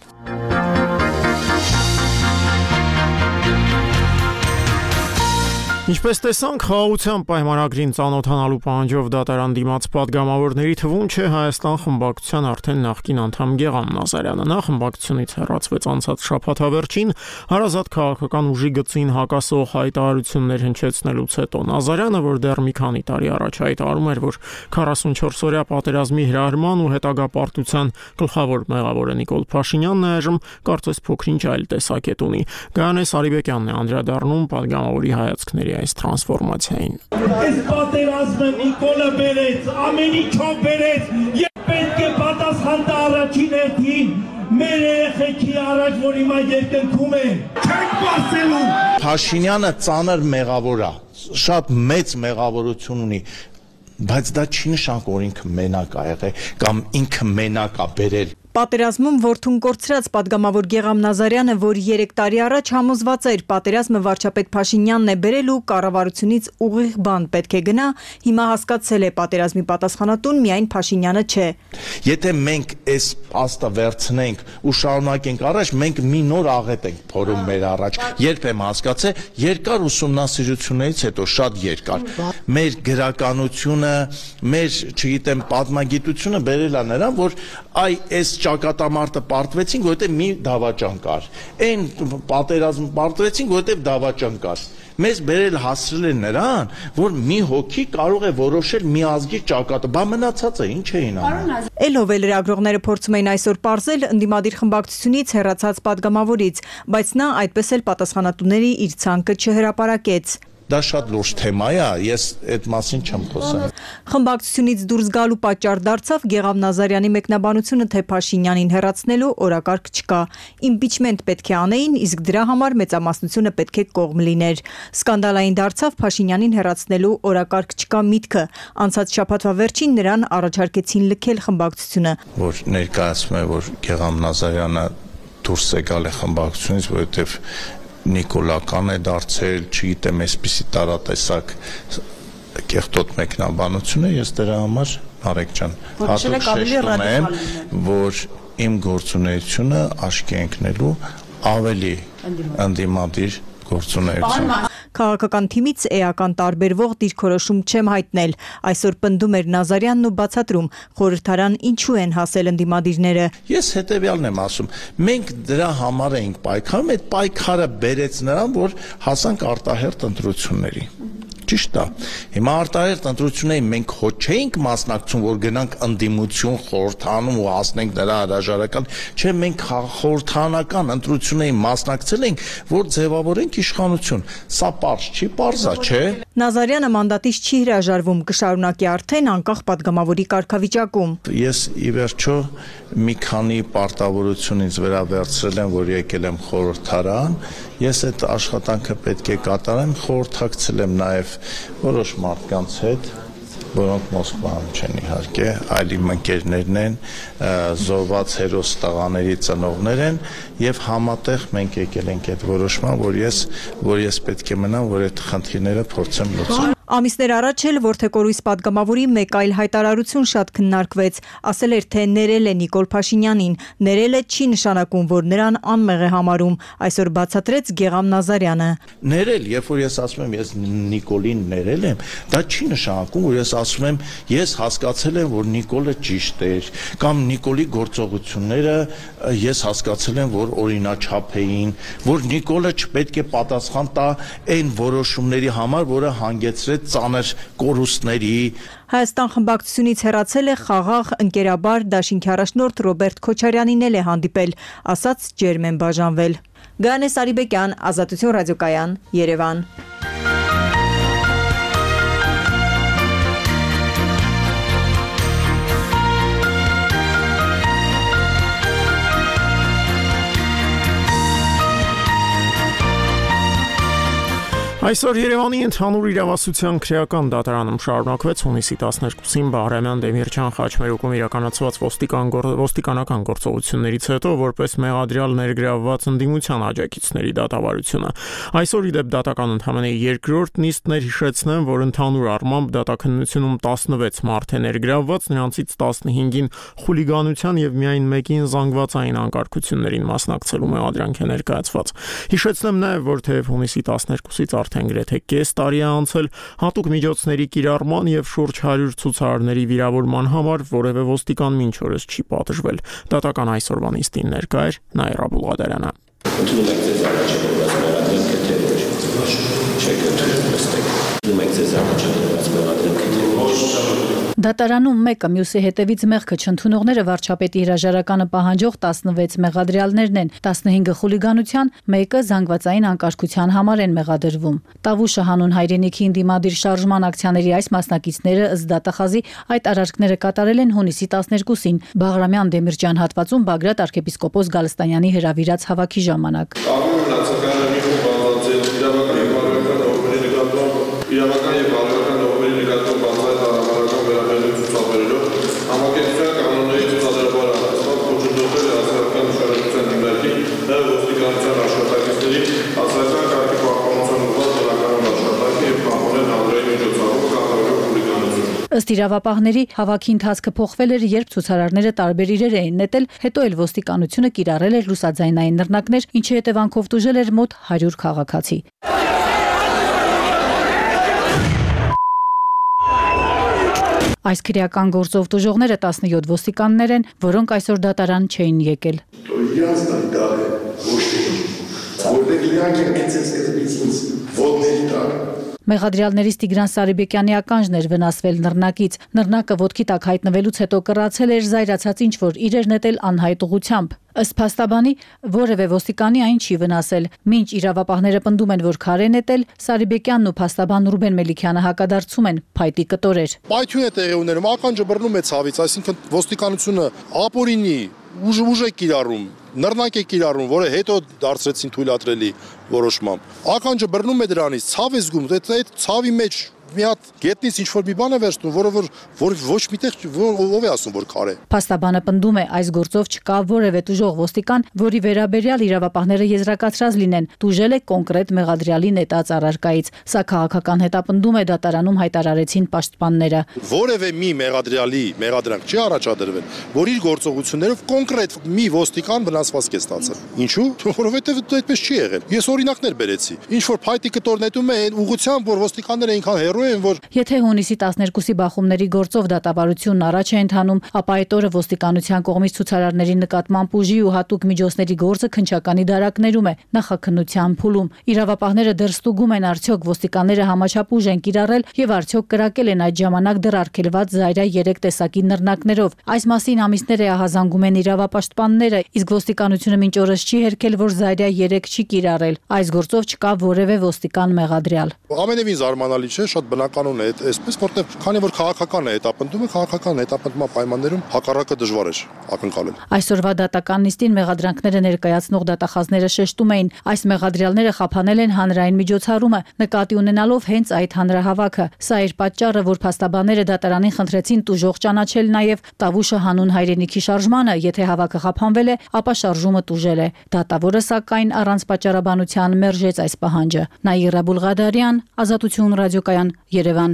Ինչպես տեսանք, խաղաղության պայմանագրին ծանոթանալու պահանջով դատարան դիմաց падգամավորների թվում չէ Հայաստան խմբակցության արդեն նախկին անդամ Գեգամ Նազարյանը։ Նա խմբակցությունից հեռացվեց անցած շաբաթավերջին հարազատ քաղաքական ուժի գծին հակասող հայտարարություններ հնչեցնելուց հետո։ Նազարյանը, որ դեռ մի քանի տարի առաջ հայտարարում էր, որ 44-օրյա պատերազմի հրահրման ու հետագա պարտության գլխավոր մեղավորը Նիկոլ Փաշինյանն է, այժմ կարծես փոքրինչ այլ տեսակետ ունի։ Գայանե Սարիբեկյանն է անդրադառնում падգամավորի հայացքների այս տրանսֆորմացիային։ Այս պատերազմը Նիկոլը բերեց, ամեն ինչով բերեց, եւ պետք է պատասխան տա առաջին հերթին մեր երեխեքի առաջ, որ հիմա երկնքում է, չենք բացելու։ Փաշինյանը ծանր մեղավոր է, շատ մեծ մեղավորություն ունի, բայց դա չի նշանակում, որ ինքը մենակ ա եղել կամ ինքը մենակ ա բերել։ Պատերազմում որդուն կորցրած падգամավոր Գեգամ Նազարյանը, որ 3 տարի առաջ համոզված էր պատերազմը վարչապետ Փաշինյանն է բերել ու կառավարությունից ուղիղ բան պետք է գնա, հիմա հասկացել է պատերազմի պատասխանատուն միայն Փաշինյանը չէ։ Եթե մենք այս փաստը վերցնենք ու շարունակենք առաջ, մենք մի նոր աղետ ենք փորում մեր առաջ։ Երբ եմ հասկացել, երկար ուսումնասիրություններից հետո, շատ երկար, մեր գրականությունը, մեր, չգիտեմ, պատմագիտությունը բերել է նրան, որ այս ճակատամարտը պարտվեցինք, որովհետև մի դավաճան կար։ Այն պատերազմ պարտվեցինք, որովհետև դավաճան կար։ Մեզ բերել հասցրել են նրան, որ մի հոգի կարող է որոշել մի ազգի ճակատը, բա մնացածը ինչ էին անում։ Էլով է լրագրողները փորձում էին այսօր պարզել ընդդիմադիր խմբակցությունից հեռացած падգամավորից, բայց նա այդպես էլ պատասխանատուների իր ցանկը չհրապարակեց։ Դա շատ լուրջ թեմա է, ես այդ մասին չեմ խոսում։ Խմբակցությունից դուրս գալու պատճառ դարձավ Գեգամ Նազարյանի մեկնաբանությունը, թե Փաշինյանին հեռացնելու օրակարգ չկա։ Իմպիչմենտ պետք է անեին, իսկ դրա համար մեծամասնությունը պետք է կողմ լիներ։ Սկանդալային դարձավ Փաշինյանին հեռացնելու օրակարգ չկա միտքը։ Անցած շաբաթվա վերջին նրան առաջարկեցին լքել խմբակցությունը։ Որ ներկայացնում է, որ Գեգամ Նազարյանը դուրս է գալ է խմբակցությունից, որովհետև նիկոլական է դարձել, չգիտեմ, այսպիսի տարատեսակ կեղտոտ մեկնաբանություն է, ես դրա համար Արեգ ջան հատուկ շեշտում եմ, որ իմ գործունեությունը աչքի ընկնելու ավելի ընդդիմադիր գործունեություն։ Քաղաքական թիմից էական տարբերվող դիրքորոշում չեմ հայտնել։ Այսօր պնդում էր Նազարյանն ու բացատրում, խորհրդարան ինչու են հասել ընդդիմադիրները։ Ես հետևյալն եմ ասում, մենք դրա համար էինք պայքարում, այդ պայքարը բերեց նրան, որ հասանք արտահերթ ընտրությունների։ Ճիշտ է։ Հիմա արտահերթ ընտրություններին մենք հո չէինք մասնակցում, որ գնանք ընդդիմություն խորհրդանում ու հասնենք նրա հրաժարական, չէ, մենք խորհրդանական ընտրություններին մասնակցել ենք, որ ձևավորենք իշխանություն։ Սա պարզ չի, պարզ է, չէ։ Նազարյանը մանդատից չի հրաժարվում, կշարունակի արդեն անկախ падգամավորի կարգավիճակում։ Ես ի վերջո մի քանի պարտավորությունից վերաբերցրել եմ, որ եկել եմ խորհրդարան, ես այդ աշխատանքը պետք է կատարեմ, խորհրդակցել եմ նաև որոշ մարդկանց հետ, որոնք Մոսկվայում չեն իհարկե, այլ իմ ընկերներն են, զոհված հերոս տղաների ծնողներ են, եւ համատեղ մենք եկել ենք այդ որոշման, որ ես պետք է մնամ, որ այդ խնդիրները փորձեմ լուծել։ Ամիսներ առաջ էլ Որդեկորույս падգամավորի մեկ այլ հայտարարություն շատ քննարկվեց, ասել էր, թե ներել է Նիկոլ Փաշինյանին, ներելը չի նշանակում, որ նրան անմեղ է համարում, այսօր բացատրեց Գեգամ Նազարյանը։ Ներել, երբ որ ես ասում եմ, ես Նիկոլին ներել եմ, դա չի նշանակում, որ ես ասում եմ, ես հասկացել եմ, որ Նիկոլը ճիշտ էր, կամ Նիկոլի գործողությունները ես հասկացել եմ, որ օրինաչափ էին, որ Նիկոլը չպետք է պատասխան տա այն որոշումների համար, որը հանգեցրեց ծանր կորուստների։ Հայաստան խմբակցությունից հեռացել է խաղաղ ընկերաբար դաշինքի առաջնորդ Ռոբերտ Քոչարյանին էլ է հանդիպել, ասաց ջերմ են բաժանվել։ Գայանե Սարիբեկյան, Ազատություն ռադիոկայան, Երևան։ Այսօր Երևանի ընդհանուր իրավասության քրեական դատարանում շարունակվեց հունիսի 12-ին Բաղրամյան Դեմիրճյան խաչմերուկում իրականացված ոստիկանական գործողություններից հետո որպես մեղադրյալ ներգրավված ընդդիմության աջակիցների դատավարությունը։ Այսօր ի դեպ դատական ընդհանրապես երկրորդ նիստն էր, հիշեցնեմ, որ ընդհանուր առմամբ դատաքննությունում 16 մարդ է ներգրավված, նրանցից 15-ին խուլիգանության եւ միայն մեկին զանգվածային անկարգություններին մասնակցելու մեղադրանք է ներկայացված։ Հիշեցնեմ նաեւ, որ թեև հունիսի 12-ից արդեն գրեթե կես տարի է անցել, հատուկ միջոցների կիրառման եւ շուրջ 100 ցուցարարների վիրավորման համար որևէ ոստիկան մինչ օրս չի պատժվել։ Դատական այսօրվա նիստին ներկա էր Նաիրա Բուլղադարյանը։ Դատարանում մեկը մյուսի հետևից մեղքը չընդունողները վարչապետի հրաժարականը պահանջող 16 մեղադրյալներն են, 15-ը խուլիգանության, մեկը զանգվածային անկարգության համար են մեղադրվում։ Տավուշը հանուն հայրենիքի ընդդիմադիր շարժման ակցիաների այս մասնակիցները ըստ դատախազի այդ արարքները կատարել են հունիսի 12-ին Բաղրամյան Դեմիրճյան հատվածում Բագրատ arczepiskopos Գալստանյանի հրավիրած հավաքի ժամանակ։ Իրավական եւ բարոյական նորմերի նկատմամբ բացահայտ հարաբերական վերաբերյալ ցուցաբերելով համակերպության կանոնների ցուցադրաբար հաստատված կոչունդել է հասարակական նշանակության հիմնարկի եւ ոստիկանության աշխատակիցների հասարակական կարգի պահպանության ուղղված բնականոն աշխատանքի եւ պահպանել հանրային միջոցառում կատարելով խուլիգանություն։ Ըստ իրավապահների հավաքի ընթացքը փոխվել էր, երբ ցուցարարները տարբեր իրեր էին նետել, հետո էլ ոստիկանությունը կիրառել էր լուսաձայնային նռնակներ, ինչի հետևանքով տուժել էր մոտ 100 քաղաքացի։ Այս քրեական գործով տուժողները 17 ոստիկաններ են, որոնք այսօր դատարան չէին եկել։ Մեղադրյալներից Տիգրան Սարիբեկյանի ականջն էր վնասվել նռնակից։ Նռնակը ոտքի տակ հայտնվելուց հետո կռացել էր զայրացած ինչ-որ իրեր նետել անհայտ ուղղությամբ։ Ըստ փաստաբանի, որևէ ոստիկանի այն չի վնասել։ Մինչ իրավապահները պնդում են, որ քար է նետել, Սարիբեկյանն ու փաստաբան Ռուբեն Մելիքյանը հակադարձում են փայտի կտորեր։ Պայթյուն է տեղի ունենում, ականջը բռնում է ցավից, այսինքն ոստիկանությունը ապօրինի ուժ է կիրառում, նռնակ է կիրառում, որը հետո դարձրեցին թույլատրելի որոշմամբ։ Ականջը բռնում է դրանից, ցավ է զգում, այդ ցավի մեջ մի հատ գետնից ինչ-որ մի բան է վերցնում, որ ոչ միտեղ ով է ասում, որ քար է։ Փաստաբանը պնդում է, այս գործով չկա որևէ տուժող ոստիկան, որի վերաբերյալ իրավապահները եզրակացրած լինեն, տուժել է կոնկրետ մեղադրյալի նետած առարկայից։ Սա քաղաքական հետապնդում է դատարանում հայտարարեցին պաշտպանները։ Որևէ մի մեղադրյալի մեղադրանք չի առաջադրվել, որ իր գործողություններով կոնկրետ մի ոստիկան վնասվածք է ստացել։ Ինչու՞։ Որովհետև այդպես չի եղել։ Ես օրինակներ բերեցի։ Ինչ որ փայտի կտոր նետում է այն ուղղությամբ, որ ոստիկանները այնքան հեռու են, որ Եթե հունիսի 12-ի բախումների գործով դատավարությունն առաջ է ընթանում, ապա այդ օրը ոստիկանության կողմից ցուցարարների նկատմամբ ուժի ու հատուկ միջոցների գործը քննչականի դարակներում է, նախաքննության փուլում։ Իրավապահները դեռ ստուգում են, արդյոք ոստիկանները համաչափ ուժ են կիրառել եւ արդյոք կրակել են այդ ժամանակ դեռ արգելված զայրա 3 տեսակի նռնակներով։ Այս մասին ամիսներ է ահազանգում են իրավապաշտպանները, իսկ ոստիկանությունը մինչ օրս չի հերքել, որ զայրա 3 չի կիրառել։ Այս գործով չկա որևէ ոստիկան մեղադրյալ։ Ամենևին զարմանալի չէ, շատ բնականon է այսպես, որտեղ քանի որ քաղաքական է հետապնդումը, քաղաքական հետապնդման պայմաններում հակառակը դժվար է ակնկալել։ Այսօրվա դատական նիստին մեղադրանքները ներկայացնող դատախազները շեշտում էին, այս մեղադրյալները խափանել են հանրային միջոցառումը, նկատի ունենալով հենց այդ հանրահավաքը։ Սա էր պատճառը, որ փաստաբանները դատարանին խնդրեցին տուժող ճանաչել նաև Տավուշը հանուն հայրենիքի շարժմանը, եթե հավաքը խափանվել է, ապա շարժումը տուժել է։ Դատավորը սակայն առանց պատճառաբանության մերժեց այս պահանջը։ Նաիրա Բուլղադարյան, Ազատություն ռադիոկայան, Երևան։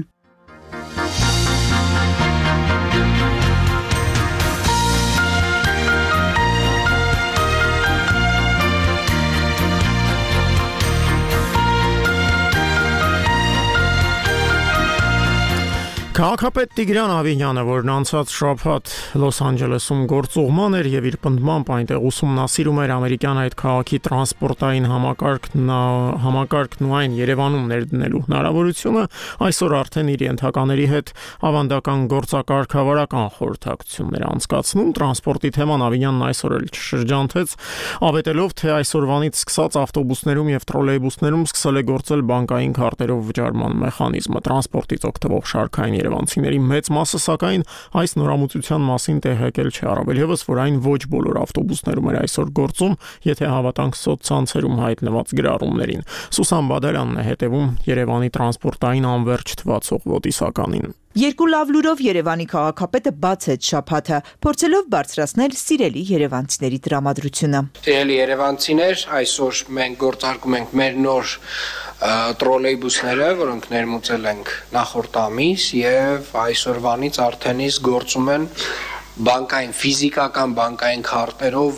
Քաղաքապետ Տիգրան Ավինյանը, որն անցած շաբաթ Լոս Անջելեսում գործուղման էր եւ իր պնդմամբ այնտեղ ուսումնասիրում էր ամերիկյան այդ քաղաքի տրանսպորտային համակարգն ու այն Երևանում ներդնելու հնարավորությունը, այսօր արդեն իր ենթակաների հետ ավանդական գործակարգավարական խորհրդակցություններ անցկացնում։ Տրանսպորտի թեման Ավինյանն այսօր էլ շրջանցեց, ավետելով, թե այսօրվանից սկսած ավտոբուսներում եւ տրոլեյբուսներում սկսել է գործել բանկային քարտերով վճարման մեխանիզմը։ Տրանսպորտից օգտվող շարքային Երևանցիների մեծ մասը սակայն այս նորամուծության մասին տեղեկել չէ, առավել եւս որ այն ոչ բոլոր ավտոբուսներում էր այսօր գործում, եթե հավատանք սոցցանցերում հայտնված գրառումներին։ Սուսան Բադալյանն է հետևում Երևանի տրանսպորտային անվերջ թվացող ոտիսականին։ Երկու լավ լուրով Երևանի քաղաքապետը բացեց շաբաթը, փորձելով բարձրացնել սիրելի երևանցիների տրամադրությունը։ Սիրելի երևանցիներ, այսօր մենք գործարկում ենք մեր նոր տրոլեյբուսները, որոնք ներմուծել ենք նախորդ ամիս եւ այսօրվանից արդեն իսկ գործում են բանկային ֆիզիկական բանկային քարտերով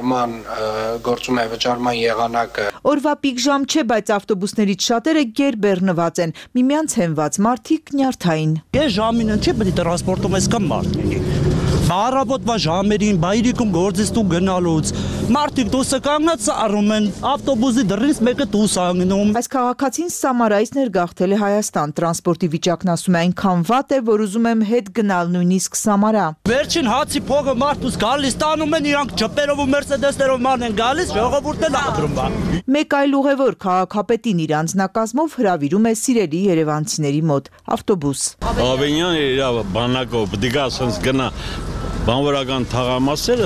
գործում է վճարման եղանակը։ Օրվա պիկ ժամ չէ, բայց ավտոբուսներից շատերը գերբեռնված են, միմյանց հենված մարդիկ նյարդային։ Ես ժամին չի պետք է տրանսպորտում ես կամ մարդիկ։ Առավոտվա ժամերին բայրիկում գործից դու գնալուց մարդիկ դուսը կանգնած առում են ավտոբուսի դռնից մեկը դուս անգնում։ Այս քաղաքացին Սամարայից ներգաղթել է Հայաստան, տրանսպորտի վիճակն ասում է այնքան վատ է, որ ուզում եմ հետ գնալ նույնիսկ Սամարա։ Վերջին հացի փողը մարդուց գալիս տանում են իրանք ջպերով ու մերսեդեսներով ման են գալիս, ժողովուրդն ադրում բա։ Մեկ այլ ուղևոր քաղաքապետին իր անձնակազմով հրավիրում է սիրելի երևանցիների մոտ ավտոբուս։ Ավենյանը իր բանակով դիգա ասած գնա բանվորական թաղամասերը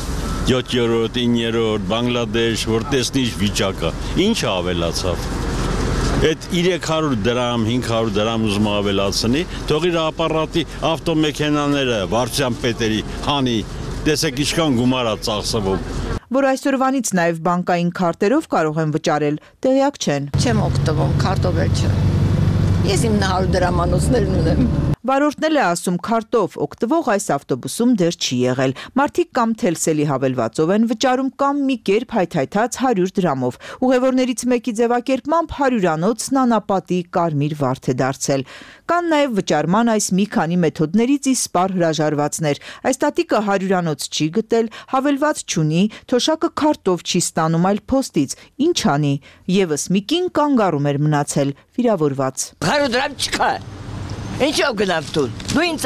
7-րդ, 9-րդ, Բանգլադեշ, որ տեսնի վիճակը, ինչ ավելացավ։ Այդ 300 դրամ, 500 դրամ ուզում ավելացնի, թող իր ապարատի ավտոմեքենաները վարչության պետերի հանի, տեսեք ինչքան գումար է ծախսվում։ Որ այսօրվանից նաև բանկային քարտերով կարող են վճարել, տեղյակ չեն։ Չեմ օգտվում, քարտով չէ։ Ես իմ 100 դրամանոցներն ունեմ։ Վարորդն է ասում քարտով օգտվող այս ավտոբուսում դեռ չի եղել։ Մարդիկ կամ թելսելի հավելվածով են վճարում կամ մի կերպ հայթայթած 100 դրամով։ Ուղևորներից մեկի ձևակերպմամբ 100-անոց նանապատի կարմիր վարդ է դարձել։ Կան նաև վճարման այս մի քանի մեթոդներից իսպար հրաժարվածներ։ Այս տատիկը 100-անոց չի գտել, հավելված չունի, թոշակը քարտով չի ստանում, այլ փոստից։ Ինչ անի։ Եվս մի կին կանգառում էր մնացել, վիրավորված։ 100 դրամ չկա։ Ինչով գնաv դու ինձ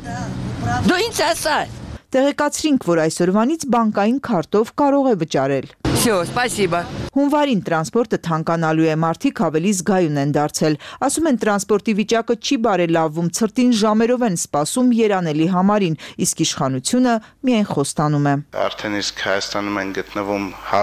ասա։ Տեղեկացրինք, որ այսօրվանից բանկային քարտով կարող է վճարել։ Всё, спасибо։ Հունվարին տրանսպորտը թանկանալու է, մարդիկ ավելի զգայուն են դարձել։ Ասում են տրանսպորտի վիճակը չի բարելավվում, ցրտին ժամերով են սպասում երանելի համարին, իսկ իշխանությունը միայն խոստանում է։ Արդեն իսկ Հայաստանում են գտնվում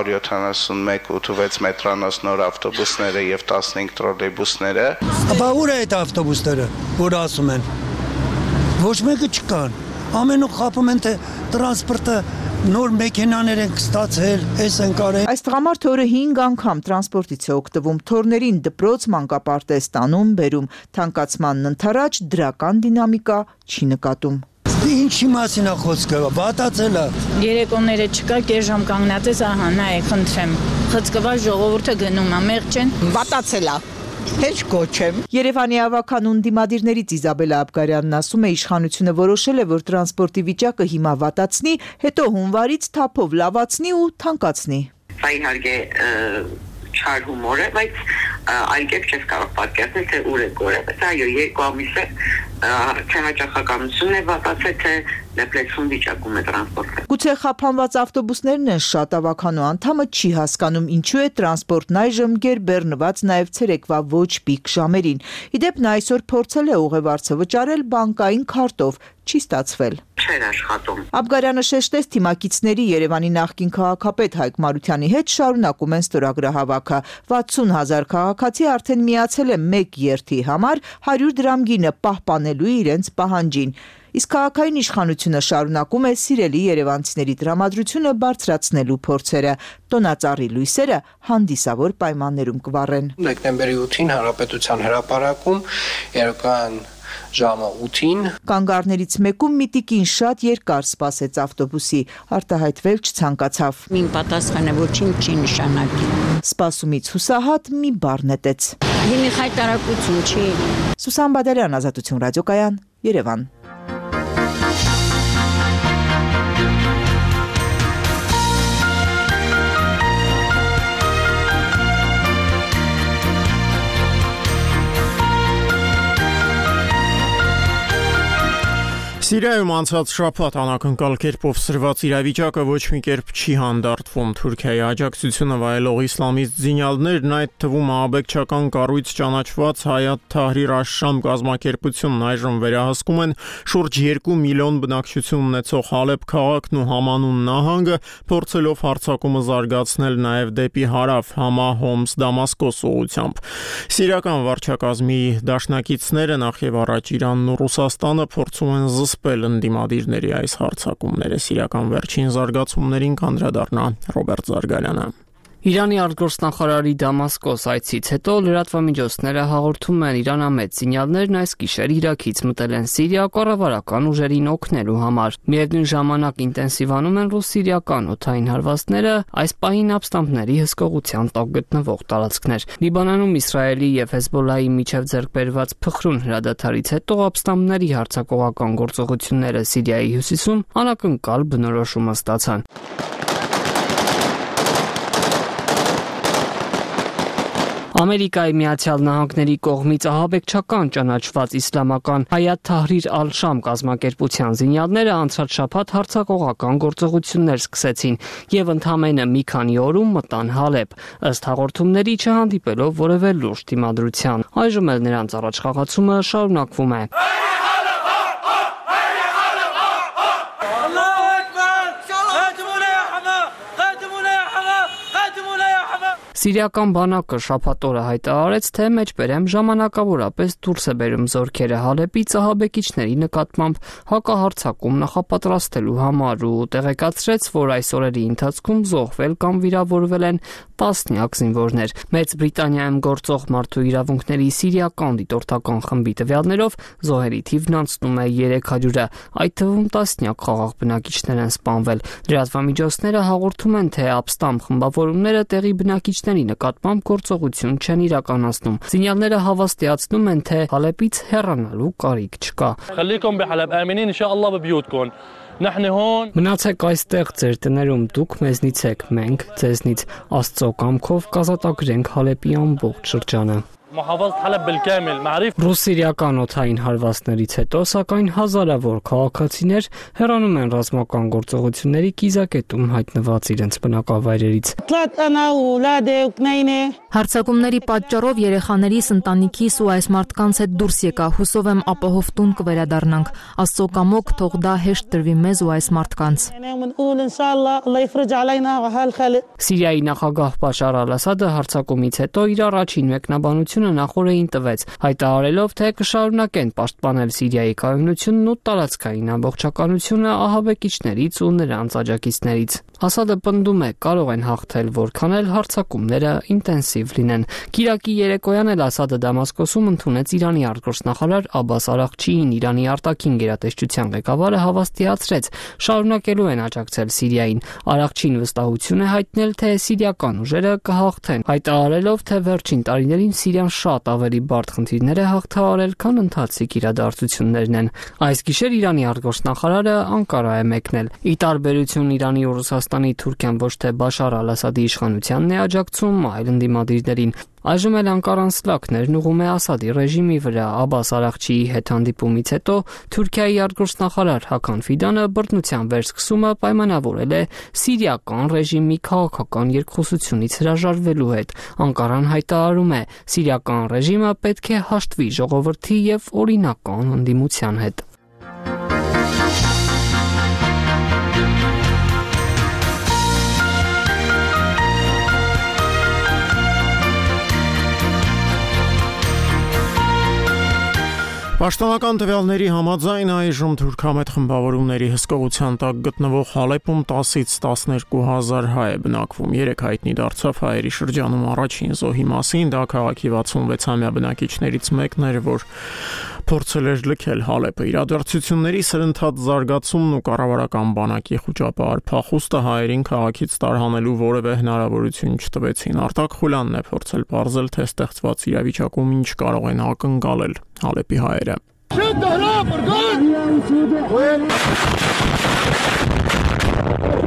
171-86 մետրանոց նոր ավտոբուսները եւ 15 տրոլեյբուսները։ Բա ուր է այդ ավտոբուսները, որ ասում են։ Ոչ մեկը չկան։ Ամենուր խափում են թե տրանսպորտը նոր մեքենաներ են ստացել, էս են կարել։ Այս տղամարդը օրը 5 անգամ տրանսպորտից է օգտվում, թորներին դպրոց, մանկապարտեզ տանում, բերում, թանկացմանն ընթരാճ դրական դինամիկա չի նկատում։ Ինչի մասին է խոսքը, վատացել է։ Երեկոները չկա, կես ժամ կանգնած ես, ահա, նայ, խնդրեմ։ Խցկված ժողովուրդը գնում է, մեղք չեն, վատացել է։ Հեչ կոչեմ։ Երևանի ավականուն դիմադիրներից Իզաբելա Աբգարյանն ասում է, իշխանությունը որոշել է, որ տրանսպորտի վիճակը հիմա վատացնի, հետո հունվարից թափով լավացնի ու թանկացնի։ Սա իհարկե չար հումոր է, բայց այլ կերպ չես կարող պատկերացնել, թե ուր է գորը, բայց այո, 2 ամիս է թե հաճախականությունն է վատացել, թե լեփլեցուն վիճակում է տրանսպորտը։ Գուցե խափանված ավտոբուսներն են շատ ավականու անդամը չի հասկանում ինչու է տրանսպորտն այժմ գերբեռնված նաև ցերեկվա ոչ պիկ ժամերին։ Իդեպ նա այսօր փորձել է ուղևորցը վճարել բանկային քարտով, չի ստացվել։ Չէր աշխատում։ Աբգարյանը շեշտեց թիմակիցների Երևանի նախկին քաղաքապետ Հայկ Մարությանի հետ շարունակում են ստորագրահավաքը։ 60,000 քաղաքացի արդեն միացել է մեկ երթի համար 100 դրամ գինը պահպանելու իրենց պահանջին։ Իսկ քաղաքային իշխանությունը շարունակում է սիրելի երևանցիների տրամադրությունը բարձրացնելու փորձերը։ Տոնածառի լույսերը հանդիսավոր պայմաններում կվառեն։ Դեկտեմբերի 8-ին Հանրապետության հրապարակում երեկոյան ժամը 8-ին կանգառներից մեկում մի տիկին շատ երկար սպասեց ավտոբուսի, արտահայտվել չցանկացավ։ Մին պատասխանը ոչինչ չի նշանակի։ Սպասումից հուսահատ մի բառ նետեց։ Հիմի խայտարակություն չի։ Սուսան Բադալյան, Ազատություն ռադիոկայան, Երևան։ Սիրիայում անցած շաբաթ անակնկալ կերպով սրված իրավիճակը ոչ մի կերպ չի հանդարտվում։ Թուրքիայի աջակցությունը վայելող իսլամիստ զինյալներն, այդ թվում ահաբեկչական կառույց ճանաչված Հայաթ Թահրիր աշ-Շամ կազմակերպությունն այժմ վերահսկում են շուրջ 2 միլիոն բնակչություն ունեցող Հալեբ քաղաքն ու Համանուն նահանգը, փորձելով հարձակումը զարգացնել նաև դեպի հարավ Համա, Հոմս, Դամասկոս ուղղությամբ։ Սիրիական վարչակազմի դաշնակիցները նախ եւ առաջ Իրանն ու Ռուսաստանը փորձում են զսպել ընդդիմադիրների այս հարձակումները։ Սիրիական վերջին զարգացումներին կանդրադառնա Ռոբերտ Զարգարյանը։ Իրանի արտգործնախարարի Դամասկոս այցից հետո լրատվամիջոցները հաղորդում են իրանամետ զինյալներն այս գիշեր Իրաքից մտել են Սիրիա կառավարական ուժերին օգնելու համար։ Միևնույն ժամանակ ինտենսիվանում են ռուս-սիրիական օդային հարվածները, այս պահին ապստամբների հսկողության տակ գտնվող տարածքներ։ Լիբանանում Իսրայելի եւ Հեզբոլլահի միջև ձեռքբերված փխրուն հրադադարից հետո ապստամբների հարձակողական գործողությունները Սիրիայի հյուսիսում անակնկալ բնորոշումը ստացան։ Ամերիկայի Միացյալ Նահանգների կողմից ահաբեկչական ճանաչված իսլամական Հայաթ Թահրիր ալ-Շամ կազմակերպության զինյալները անցած շաբաթ հարձակողական գործողություններ սկսեցին եւ ընդամենը մի քանի օրում մտան Հալեբ, ըստ հաղորդումների չհանդիպելով որևէ լուրջ դիմադրության։ Այժմ էլ նրանց առաջխաղացումը շարունակվում է։ Սիրիական բանակը շաբաթ օրը հայտարարեց, թե մեջբերեմ ժամանակավորապես դուրս է բերում զորքերը Հալեբից ահաբեկիչների նկատմամբ հակահարձակում նախապատրաստելու համար ու տեղեկացրեց, որ այս օրերի ընթացքում զոհվել կամ վիրավորվել են տասնյակ զինվորներ։ Մեծ Բրիտանիայում գործող մարդու իրավունքների սիրիական դիտորդական խմբի տվյալներով զոհերի թիվն անցնում է 300-ը, այդ թվում տասնյակ խաղաղ բնակիչներ են սպանվել։ Լրատվամիջոցները հաղորդում են, թե ապստամբ խմբավորումները տեղի բնակիչների նկատմամբ գործողություն չեն իրականացնում։ Զինյալները հավաստիացնում են, թե Հալեբից հեռանալու կարիք չկա։ Մնացեք այստեղ ձեր տներում, դուք մեզնից եք, մենք ձեզնից, Աստծո կամքով կազատագրենք Հալեբի ամբողջ շրջանը։ Ռուս-սիրիական օդային հարվածներից հետո, սակայն հազարավոր քաղաքացիներ հեռանում են ռազմական գործողությունների կիզակետում հայտնված իրենց բնակավայրերից։ Հարձակումների պատճառով երեխաներիս, ընտանիքիս ու այս մարդկանց հետ դուրս եկա, հուսով եմ ապահով տուն կվերադառնանք։ Աստծո կամոք թող դա հեշտ տրվի մեզ ու այս մարդկանց։ Սիրիայի նախագահ Բաշար Ալ-Ասադը հարձակումից հետո իր առաջին մեկնաբանությունը նախորդին տվեց, հայտարարելով, թե կշարունակեն պաշտպանել Սիրիայի կայունությունն ու տարածքային ամբողջականությունը ահաբեկիչներից ու նրանց աջակիցներից։ Ասադը պնդում է, կարող են հաղթել, որքան էլ հարձակումները ինտենսիվ լինեն։ Կիրակի երեկոյան էլ Ասադը Դամասկոսում ընդունեց Իրանի արտգործնախարար Աբբաս Արաղչիին։ Իրանի արտաքին գերատեսչության ղեկավարը հավաստիացրեց, շարունակելու են աջակցել Սիրիային։ Արաղչին վստահություն է հայտնել, թե սիրիական ուժերը կհաղթեն, հայտարարելով, թե վերջին տարիներին Սիրիան շատ ավելի բարդ խնդիրներ է հաղթահարել, քան ընթացիկ իրադարձություններն են։ Այս գիշեր Իրանի արտգործնախարարը Անկարա է մեկնել։ Ի տարբերություն Իրանի ու Ռուսաստանի, Թուրքիան ոչ թե Բաշար Ալ-Ասադի իշխանությանն է աջակցում, այլ ընդդիմադիրներին։ Այժմ էլ Անկարան սլաքներն ուղղում է Ասադի ռեժիմի վրա։ Աբբաս Արաղչիի հետ հանդիպումից հետո Թուրքիայի արտգործնախարար Հական Ֆիդանը բռնության վերսկսումը պայմանավորել է սիրիական ռեժիմի քաղաքական երկխոսությունից հրաժարվելու հետ։ Անկարան հայտարարում է, սիրիական ռեժիմը պետք է հաշտվի ժողովրդի եւ օրինական ընդդիմության հետ։ Պաշտոնական տվյալների համաձայն այժմ թուրքամետ խմբավորումների հսկողության տակ գտնվող Հալեբում 10-ից 12,000 հայ է բնակվում։ 3 հայտնի դարձավ հայերի շրջանում առաջին զոհի մասին, դա քաղաքի 66-ամյա բնակիչներից մեկն էր, որ փորձել էր լքել Հալեբը։ Իրադարձությունների սրընթաց զարգացումն ու կառավարական բանակի խոճապահար փախուստը հայերին քաղաքից տարհանելու որևէ հնարավորություն չտվեցին։ Արտակ Խուլյանն է փորձել պարզել, թե ստեղծված իրավիճակում ինչ կարող են ակնկալել Հալեբի հայերը։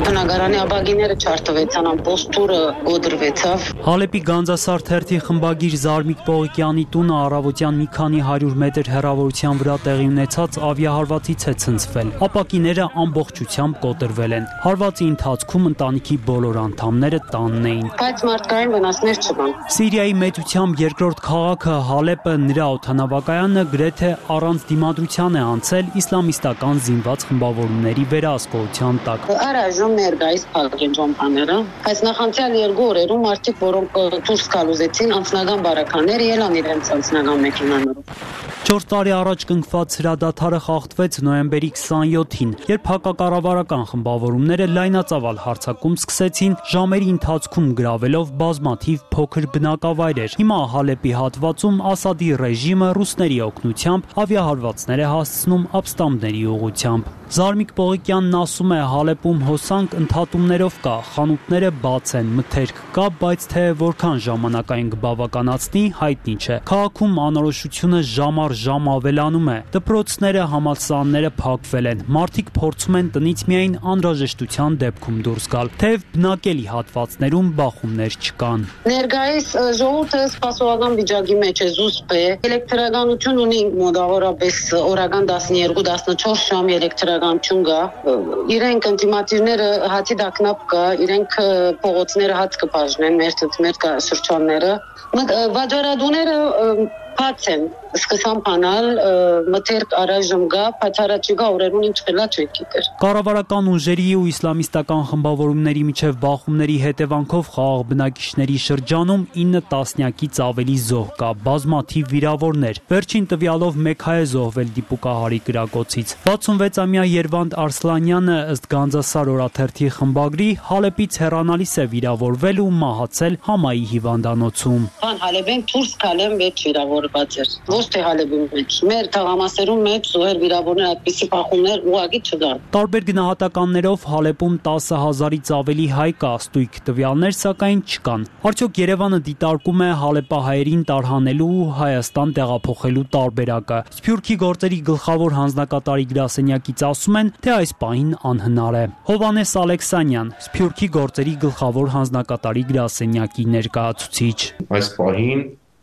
Բնագարանի ապագիները չարտվեցան, ամբողջ տուրը գոդրվեցավ։ Հալեպի Գանձասար թերթի խմբագիր Զարմիկ Պողիկյանի տունը առավոտյան մի քանի 100 մետր հեռավորության վրա տեղի ունեցած ավիահարվածից է ցնցվել։ Ապակիները ամբողջությամբ կոտրվել են։ Հարվածի ընթացքում ընտանիքի բոլոր անդամները տանն էին։ Բայց մարդկային վնասներ չկան։ Սիրիայի մեծությամբ երկրորդ քաղաքը Հալեպը նրա օդանավակայանը գրեթե առանց դիմադրության է անցել իսլամիստական զինված խմբավորումների վերահսկողության տակ։ Առայժմ ներկայիս փակեն ճամփաները, բայց նախանցյալ 2 օրերում մարդիկ, որոնք դուրս գալուզեցին, անձնական բարականներ ելան իրենց անձնական մեքենաներով։ 4 տարի առաջ կնքված հրադադարը խախտվեց նոյեմբերի 27-ին, երբ հակակառավարական խմբավորումները լայնածավալ հարձակում սկսեցին, ժամերի ընթացքում գրավելով բազմաթիվ փոքր բնակավայրեր։ Հիմա Հալեպի հատվածում Ասադի ռեժիմը ռուսների օգնությամբ ավիահարվածներ է հասցնում ապստամբների ուղղությամբ։ Զարմիկ Պողիկյանն ասում է, Հալեպում հոսանք ընդհատումներով կա, խանութները բաց են, մթերք կա, բայց թե որքան ժամանակային կբավականացնի, հայտնի չէ։ Քաղաքում անորոշությունը ժամ առ ժամ ավելանում է։ Դպրոցները, համալսարանները փակվել են։ Մարդիկ փորձում են տնից միայն անհրաժեշտության դեպքում դուրս գալ, թեև բնակելի հատվածներում բախումներ չկան։ Ներկայիս ժողովուրդը սպասողական վիճակի մեջ է, զուսպ է։ Էլեկտրականություն ունի մոտավորապես օրական 12-14 ժամ էլեկտրականություն կա։ Իրենք ինտիմատիվները հացի դակնապ կա, իրենք փողոցները հաց կբաժնեն, մեր շրջանները։ Վաճառատուները բաց են, սկսան փանալ, մթերք առայժմ գա, բայց առաջիկա օրերուն ինչ խելա չեք գիտեր։ Կառավարական ուժերի ու իսլամիստական խմբավորումների միջև բախումների հետևանքով խաղաղ բնակիչների շրջանում 9 տասնյակից ավելի զոհ կա, բազմաթիվ վիրավորներ։ Վերջին տվյալով 1 հայ է զոհվել դիպուկահարի կրակոցից։ 66-ամյա Երվանդ Արսլանյանը ըստ Գանձասար օրաթերթի խմբագրի Հալեպից հեռանալիս է վիրավորվել ու մահացել Համայի հիվանդանոցում։ Հալեպեն դուրս գալեմ մեջ վիրավորված էր։ Ոչ թե Հալեպի մեջ, մեր թաղամասերում մեջ զոհեր վիրավորներ այդպիսի բախումներ ուղղակի չկան։ Տարբեր գնահատականներով Հալեպում 10,000-ից ավելի հայ կա, ստույգ տվյալներ սակայն չկան։ Արդյոք Երևանը դիտարկում է հալեպահայերին տարհանելու ու Հայաստան տեղափոխելու տարբերակը։ Սփյուռքի գործերի գլխավոր հանձնակատարի գրասենյակից ասում են, թե այս պահին անհնար է։ Հովհաննես Ալեքսանյան, Սփյուռքի գործերի գլխավոր հանձնակատարի գրասենյակի ներկայացուցիչ։ Այս պահին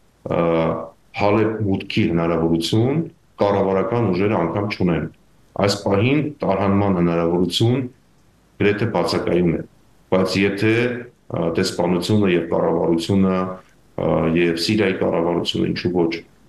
Հալեպ մուտքի հնարավորություն կառավարական ուժերը անգամ չունեն։ Այս պահին տարհանման հնարավորություն գրեթե բացակայում է, բայց եթե դեսպանությունը եւ կառավարությունը եւ Սիրիայի կառավարությունը ինչու ոչ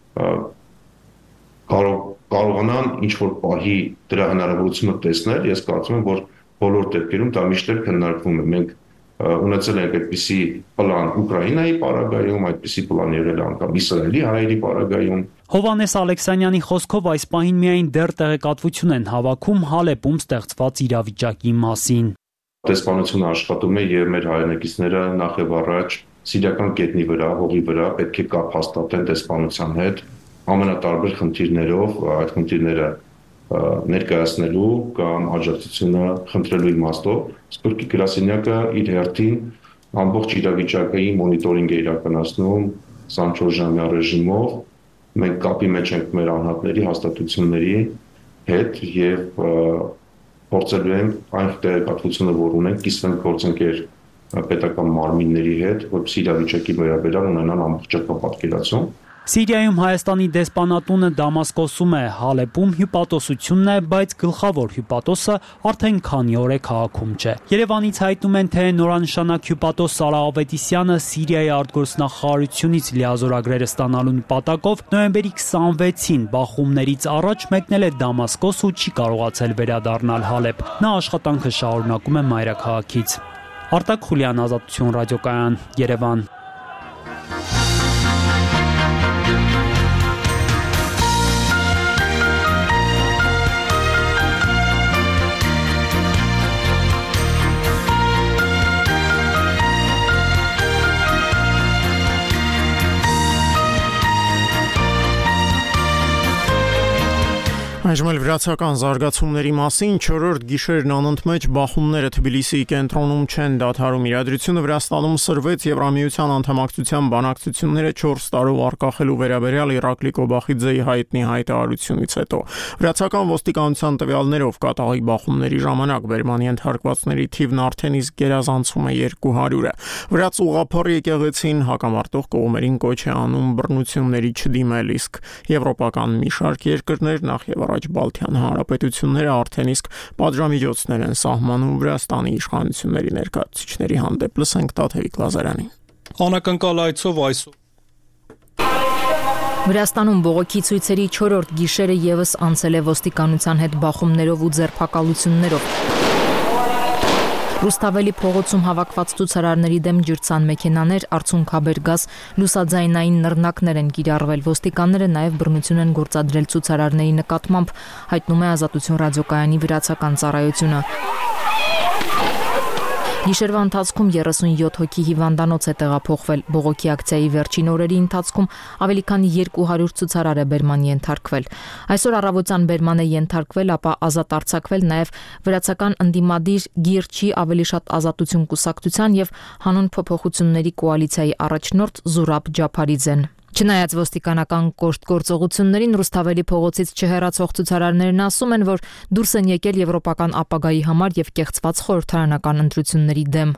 կարողանան ինչ որ պահի դրա հնարավորությունը տեսնել, ես կարծում եմ, որ բոլոր դեպքերում դա միշտ քննարկվում է։ Մենք ունեցել ենք այդպիսի պլան Ուկրաինայի պարագայում, այդպիսի պլան եղել անգամ Իսրայելի հայերի պարագայում։ Հովհաննես Ալեքսանյանի խոսքով այս պահին միայն դեռ տեղեկատվություն են հավաքում Հալեպում ստեղծված իրավիճակի մասին։ Դեսպանությունը աշխատում է եւ մեր հայրենակիցները նախ եւ առաջ սիրիական գետնի վրա, հողի վրա պետք է կապ հաստատեն դեսպանության հետ ամենատարբեր խնդիրներով, այդ խնդիրները ներկայացնելու կամ աջակցությունը խնդրելու իմաստով Սփյուռքի գրասենյակը իր հերթին ամբողջ իրավիճակի մոնիտորինգ է իրականացնում 24 ժամյա ռեժիմով։ Մենք կապի մեջ ենք մեր անհատների հաստատությունների հետ եւ փորձելու ենք այն տեղեկատվությունը, որ ունենք, կիսվենք գործընկեր պետական մարմինների հետ, որպեսզի իրավիճակի վերաբերյալ ունենան ամբողջական պատկերացում։ Սիրիայում Հայաստանի դեսպանատունը Դամասկոսում է, Հալեպում հյուպատոսությունն է, բայց գլխավոր հյուպատոսը արդեն քանի օր է քաղաքում չէ։ Երևանից հայտնում են, թե նորանշանակ հյուպատոս Սարա Ավետիսյանը Սիրիայի արտգործնախարարությունից լիազորագրերը ստանալու նպատակով նոյեմբերի 26-ին բախումներից առաջ մեկնել է Դամասկոս ու չի կարողացել վերադառնալ Հալեպ։ Նա աշխատանքը շարունակում է մայրաքաղաքից։ Արտակ Խուլյան, Ազատություն ռադիոկայան, Երևան։ Այժմ էլ վրացական զարգացումների մասին 4-րդ գիշերն անընդմեջ բախումները Թբիլիսիի կենտրոնում չեն դադարում։ Իրադրությունը Վրաստանում սրվեց Եվրամիության անդամակցության բանակցությունները 4 տարով արկախելու վերաբերյալ Իրակլի Կոբախիձեի հայտնի հայտարարությունից հետո։ Վրացական ոստիկանության տվյալներով կատաղի բախումների ժամանակ բերման ենթարկվածների թիվն արդեն իսկ գերազանցում է 200-ը։ Վրաց ուղղափառ եկեղեցին հակամարտող կողմերին կոչ է անում բռնությունների չդիմել, իսկ եվրոպական մի շարք երկրներ նախ եւ առաջ Բալթյան հանրապետությունները արդեն իսկ պատժամիջոցներ են սահմանում Վրաստանի իշխանությունների ներկայացուցիչների հանդեպ։ Լսենք Տաթևիկ Լազարյանին։ Անակնկալ այցով այսօր Վրաստանում բողոքի ցույցերի 4-րդ գիշերը եւս անցել է ոստիկանության հետ բախումներով ու ձերբակալություններով։ Ռուստավելի փողոցում հավաքված ցուցարարների դեմ ջրցան մեքենաներ, արցունքաբեր գազ, լուսաձայնային նռնակներ են կիրառվել։ Ոստիկանները նաև բռնություն են գործադրել ցուցարարների նկատմամբ, հայտնում է Ազատություն ռադիոկայանի վրացական ծառայությունը։ Գիշերվա ընթացքում 37 հոգի հիվանդանոց է տեղափոխվել։ Բողոքի ակցիայի վերջին օրերի ընթացքում ավելի քան 200 ցուցարար է բերման ենթարկվել։ Այսօր առավոտյան բերման է ենթարկվել, ապա ազատ արձակվել նաև վրացական ընդդիմադիր Գիրչի ավելի շատ ազատություն կուսակցության եւ հանուն փոփոխությունների կոալիցիայի առաջնորդ Զուրաբ Ջափարիձեն։ Չնայած ոստիկանական կոշտ գործողություններին Ռուստավելի փողոցից չհեռացող ցուցարարներն ասում են, որ դուրս են եկել եվրոպական ապագայի համար եւ կեղծված խորհրդարանական ընտրությունների դեմ։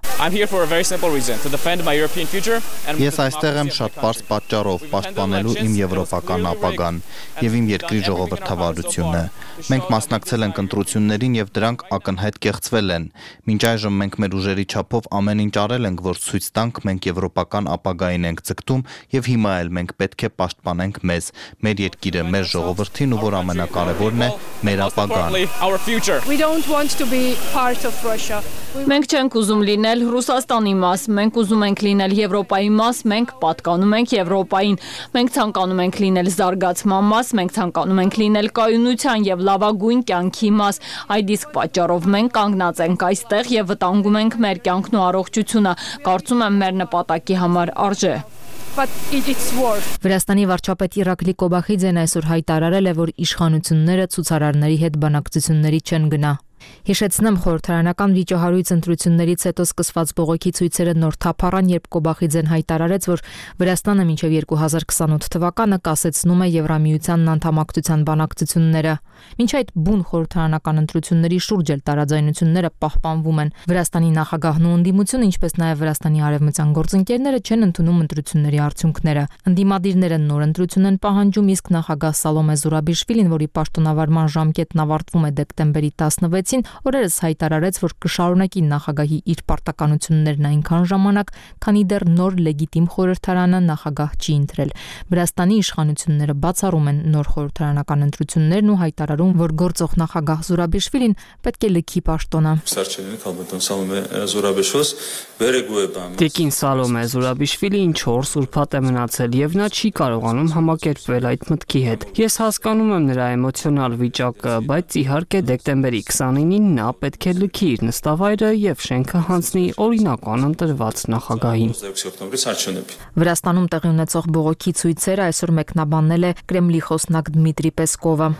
Ես այստեղ եմ շատ պարզ պատճառով պաշտպանելու իմ եվրոպական ապագան եւ իմ երկրի ժողովրդավարությունը։ Մենք մասնակցել ենք ընտրություններին եւ դրանք ակնհայտ կեղծվել են։ Մինչ այժմ մենք մեր ուժերի չափով ամեն ինչ արել ենք, որ ցույց տանք մենք եվրոպական ապագային ենք ձգտում եւ հիմա էլ մենք պետք է պաշտպանենք մեզ, մեր երկիրը, մեր ժողովրդին ու որ ամենակարևորն է, մեր ապագան։ Մենք չենք ուզում լինել Ռուսաստանի մաս, մենք ուզում ենք լինել Եվրոպայի մաս, մենք պատկանում ենք Եվրոպային, մենք ցանկանում ենք լինել զարգացման մաս, մենք ցանկանում ենք լինել կայունության եւ լավագույն կյանքի մաս։ Այդ իսկ պատճառով մենք կանգնած ենք այստեղ եւ վտանգում ենք մեր կյանքն ու առողջությունը։ Կարծում եմ մեր նպատակի համար արժե։ Վրաստանի վարչապետ Իրակլի Կոբախիձեն այսօր հայտարարել է, որ իշխանությունները ցուցարարների հետ բանակցությունների չեն գնա։ Հիշեցնեմ, խորհրդարանական վիճահարույց ընտրություններից հետո սկսված բողոքի ցույցերը նոր թափ առան, երբ Կոբախիձեն հայտարարեց, որ Վրաստանը մինչև 2028 թվականը կասեցնում է Եվրամիությանն անդամակցության բանակցությունները։ Մինչ այդ բուն խորհրդարանական ընտրությունների շուրջ էլ տարաձայնությունները պահպանվում են։ Վրաստանի նախագահն ու ընդդիմությունը, ինչպես նաև Վրաստանի արևմտյան գործընկերները չեն ընդունում ընտրությունների արդյունքները։ Ընդդիմադիրները նոր ընտրություն են պահանջում, իսկ նախագահ Սալոմե Զուրաբիշվիլին, որի պաշտոնավարման ժամկետն ավարտվում է դեկտեմբերի 16-ին, օրերս հայտարարեց, որ կշարունակի նախագահի իր պարտականություններն այնքան ժամանակ, քանի դեռ նոր լեգիտիմ խորհրդարանը նախագահ չի ընտրել։ Վրաստանի իշխանությունները բացառում են նոր խորհրդարանական ընտրություններն ու հայտարարում, որ գործող նախագահ Զուրաբիշվիլին պետք է լքի պաշտոնը։ Տիկին Սալոմե Զուրաբիշվիլին 4 ուրբաթ է մնացել եւ նա չի կարողանում համակերպվել այդ մտքի հետ։ Ես հասկանում եմ նրա էմոցիոնալ վիճակը, բայց իհարկե դեկտեմբերի 29-ին նա պետք է լքի իր նստավայրը եւ շենքը հանձնի օրինական ընտրված նախագահին։ Վրաստանում տեղի ունեցող բողոքի ցույցերը այսօր մեկնաբանել է Կրեմլի խոսնակ Դմիտրի Պեսկովը։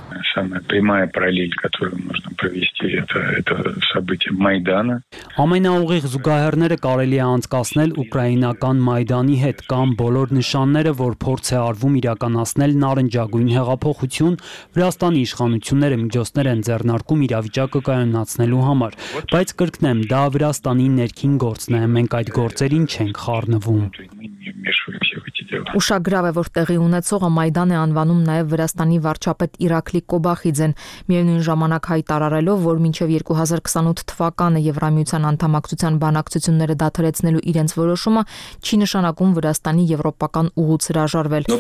Ամենաուղիղ զուգահեռները կարելի է անցկացնել ուկրաինական Մայդանի հետ, կամ բոլոր նշանները, որ փորձ է արվում իրականացնել նարնջագույն հեղափոխություն, Վրաստանի իշխանությունները միջոցներ են ձեռնարկում իրավիճակը կայունացնելու համար, բայց կրկնեմ, դա Վրաստանի ներքին գործն է, մենք այդ գործերին չենք խառնվում։ Ուշագրավ է, որ տեղի ունեցողը Մայդան է անվանում նաև Վրաստանի վարչապետ Իրակլի Կոբախիձեն, միևնույն ժամանակ հայտարարելով, որ մինչև 2028 թվականը Եվրամիության անդամակցության բանակցությունները դադարեցնելու իրենց որոշումը չի նշանակում Վրաստանի եվրոպական ուղուց հրաժարվել։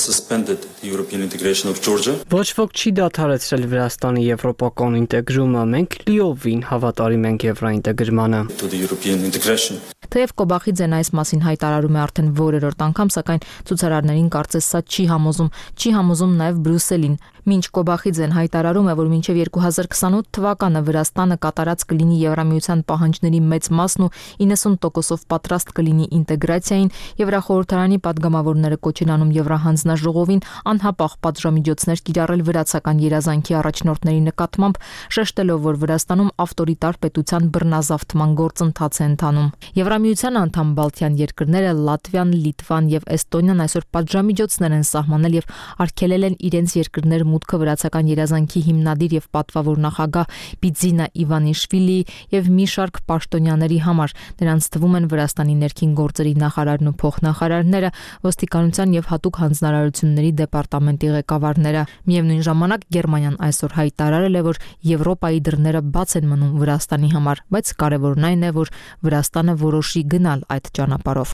Ոչ ոք չի դադարեցրել Վրաստանի եվրոպական ինտեգրումը, մենք լիովին հավատարիմ ենք եվրոինտեգրմանը։ Թեև Կոբախիձեն այս մասին հայտարարում է արդեն որերորդ անգամ, սակայն ցուցարարներին կարծես սա չի համոզում նաև Բրյուսելին։ Մինչ Կոբախիձեն հայտարարում է, որ մինչև 2028 թվականը Վրաստանը կատարած կլինի Եվրամիության պահանջների մեծ մասն ու 90%-ով պատրաստ կլինի ինտեգրացիային, Եվրախորհրդարանի падգամավորները կոչ են անում Եվրահանձնաժողովին անհապաղ պատժամիջոցներ կիրառել վրացական երազանքի առաջնորդների նկատմամբ, շեշտելով, որ Վրաստանում ավտորիտար պետության բռնազավթման գործընթաց է ընթանում։ Եվրամիության անդամ Բալթյան երկրները Լատվիան, Լիտվան եւ Էստոնիան այսօր պատժամիջոցներ են սահմանել եւ արգելել են իրենց երկրներ մուտքը վրացական երազանքի հիմնադիր եւ պատվավոր նախագահ Բիձինա Իվանիշվիլի եւ մի շարք պաշտոնյաների համար։ Նրանց թվում են Վրաստանի ներքին գործերի նախարարն ու փոխնախարարները, ոստիկանության եւ հատուկ հանձնարարությունների դեպարտամենտի ղեկավարները։ Միևնույն ժամանակ Գերմանիան այսօր հայտարարել է, որ Եվրոպայի դռները բաց են մնում Վրաստանի համար, բայց կարևորն այն է, որ Վրաստանը որոշի գնալ այդ ճանապարհով։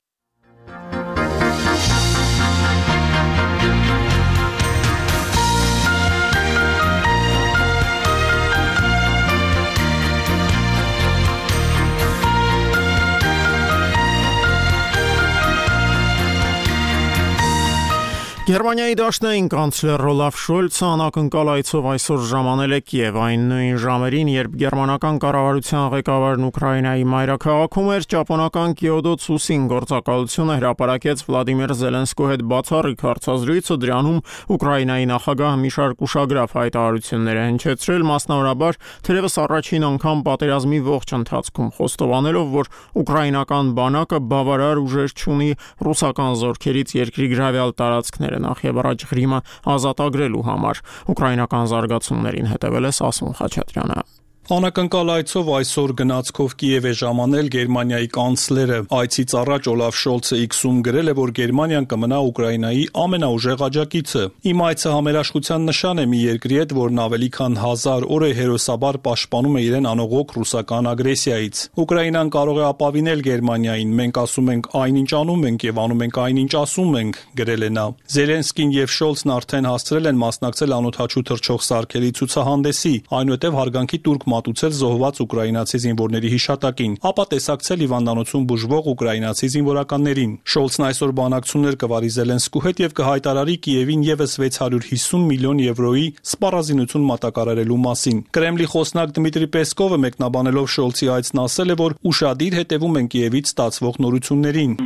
Գերմանիայի դաշնային կանցլեր Օլաֆ Շոլցը անակնկալ այցով այսօր ժամանել է Կիև, այն նույն ժամերին, երբ գերմանական կառավարության ղեկավարն Ուկրաինայի մայրաքաղաքում էր, ճապոնական Կիոտո Ցուսին գործակալությունը հրապարակեց Վլադիմիր Զելենսկու հետ բացառիկ հարցազրույցը, դրանում Ուկրաինայի նախագահը մի շարք ուշագրավ հայտարարություններ է հնչեցրել, մասնավորաբար թերևս առաջին անգամ պատերազմի ողջ ընթացքում, խոստովանելով, որ ուկրաինական բանակը բավարար ուժեր չունի ռուսական զորքերից երկրի գրավյալ տարածքները նախ եւ առաջ Ղրիմը ազատագրելու համար։ Ուկրաինական զարգացումներին հետևել է Սասուն Խաչատրյանը։ Անակնկալ այցով այսօր գնացքով Կիև է ժամանել Գերմանիայի կանցլերը։ Այցից առաջ Օլաֆ Շոլցը X-ում գրել է, որ Գերմանիան կմնա Ուկրաինայի ամենաուժեղ աջակիցը։ Իմ այցը համերաշխության նշան է մի երկրի հետ, որն ավելի քան 1000 օր է հերոսաբար պաշտպանում է իրեն անողոք ռուսական ագրեսիայից։ Ուկրաինան կարող է ապավինել Գերմանիային, մենք ասում ենք այնինչ անում ենք եւ անում ենք այնինչ ասում ենք, գրել է նա։ Զելենսկին եւ Շոլցն արդեն հասցրել են մասնակցել անօդաչու թռչող սարքերի ցուցահանդեսի, այնուհետև հարգանքի տուրք մատուցել զոհված ուկրաինացի զինվորների հիշատակին, ապա տեսակցել հիվանդանոցում բուժվող ուկրաինացի զինվորականներին։ Շոլցն այսօր բանակցություններ կվարի Զելենսկու հետ եւ կհայտարարի Կիևին եւս 650 միլիոն եվրոյի սպառազինություն մատակարարելու մասին։ Կրեմլի խոսնակ Դմիտրի Պեսկովը մեկնաբանելով Շոլցի այցն ասել է, որ ուշադիր հետևում են Կիևից ստացվող նորություններին։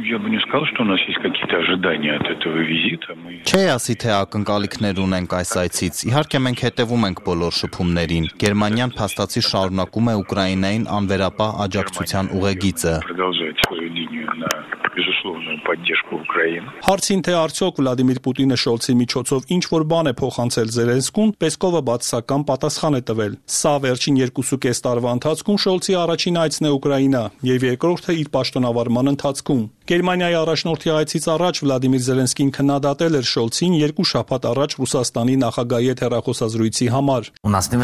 Չէ ասի թե ակնկալիքներ ունենք այս այցից։ Իհարկե մենք հետևում ենք բոլոր շփումներին։ Գերմանիան փաստացի շարունակում է Ուկրաինային անվերապահ աջակցության ուղեգիծը։ Հարցին թե արդյոք Վլադիմիր Պուտինը Շոլցի միջոցով ինչ որ բան է փոխանցել Զելենսկուն, Պեսկովը բացասական պատասխան է տվել։ Սա վերջին 2.5 տարվա ընթացքում Շոլցի առաջին այցն է Ուկրաինա եւ երկրորդը իր պաշտոնավարման ընթացքում։ Գերմանիայի առաջնորդի այցից առաջ Վլադիմիր Զելենսկին քննադատել էր Շոլցին 2 շաբաթ առաջ Ռուսաստանի նախագահի հետ հեռախոսազրույցի համար։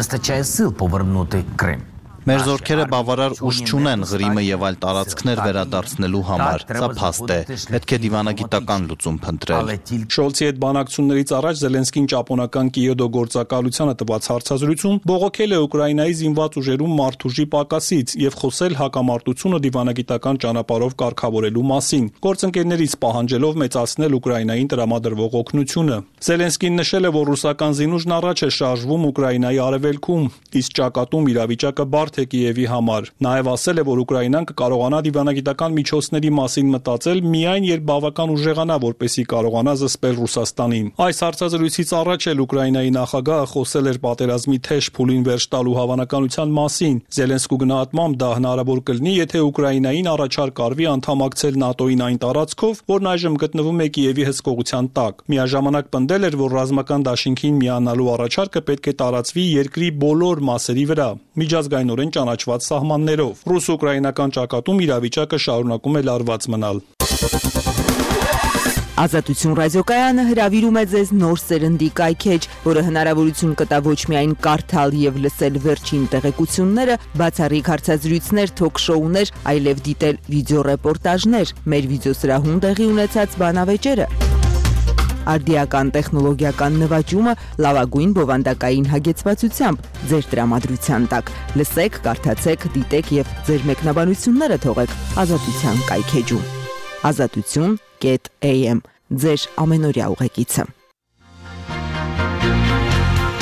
Մեր զորքերը բավարար ուժ չունեն Ղրիմը եւ այլ տարածքներ վերադարձնելու համար։ Սա փաստ է։ Պետք է դիվանագիտական լուծում փնտրել։ Շոլցի հետ բանակցություններից առաջ Զելենսկին ճապոնական Կիոտո գործակալությանը տված հարցազրույցում բողոքել է Ուկրաինայի զինված ուժերում մարդուժի պակասից եւ խոսել հակամարտությունը դիվանագիտական ճանապարհով կարգավորելու մասին, գործընկերներից պահանջելով մեծացնել Ուկրաինային տրամադրվող օգնությունը։ Զելենսկին նշել է, որ ռուսական զինուժն առաջ է շարժվում Ուկրաինայի արևելքում, իսկ ճակատում իրավիճակը բարդ է Կիևի համար։ Նաև ասել է, որ Ուկրաինան կկարողանա դիվանագիտական միջոցների մասին մտածել միայն երբ բավական ուժեղանա, որպեսզի կարողանա զսպել Ռուսաստանին։ Այս հարցազրույցից առաջ էլ Ուկրաինայի նախագահը խոսել էր պատերազմի թեժ փուլին վերջ տալու հավանականության մասին։ Զելենսկու գնահատմամբ դա հնարավոր կլինի, եթե Ուկրաինային առաջարկ արվի անդամակցել ՆԱՏՕ-ին այն տարածքով, որն այժմ գտնվում է Կիևի հսկողության տակ։ Միաժամանակ պնդել էր, որ ռազմական դաշինքին միանալու առաջարկը պետք է տարածվի երկրի բոլոր մասերի վրա, միջազգայինորեն ճանաչված սահմաններով։ Ռուս-ուկրաինական ճակատում իրավիճակը շարունակում է լարված մնալ։ Ազատություն ռադիոկայանը հրավիրում է ձեզ նոր սերնդի կայքեջ, որը հնարավորություն կտա ոչ միայն կարդալ եւ լսել վերջին տեղեկությունները, բացառիկ հարցազրույցներ, թոք-շոուներ, այլև դիտել վիդեոռեպորտաժներ, մեր վիդեոսրահում տեղի ունեցած բանավեճերը։ Արդիական տեխնոլոգիական նվաճումը լավագույն բովանդակային հագեցվածությամբ ձեր տրամադրության տակ։ Լսեք, կարդացեք, դիտեք եւ ձեր մեկնաբանությունները թողեք Ազատության կայքեջում։ Azatutsun.am ձեր ամենօրյա ուղեկիցը։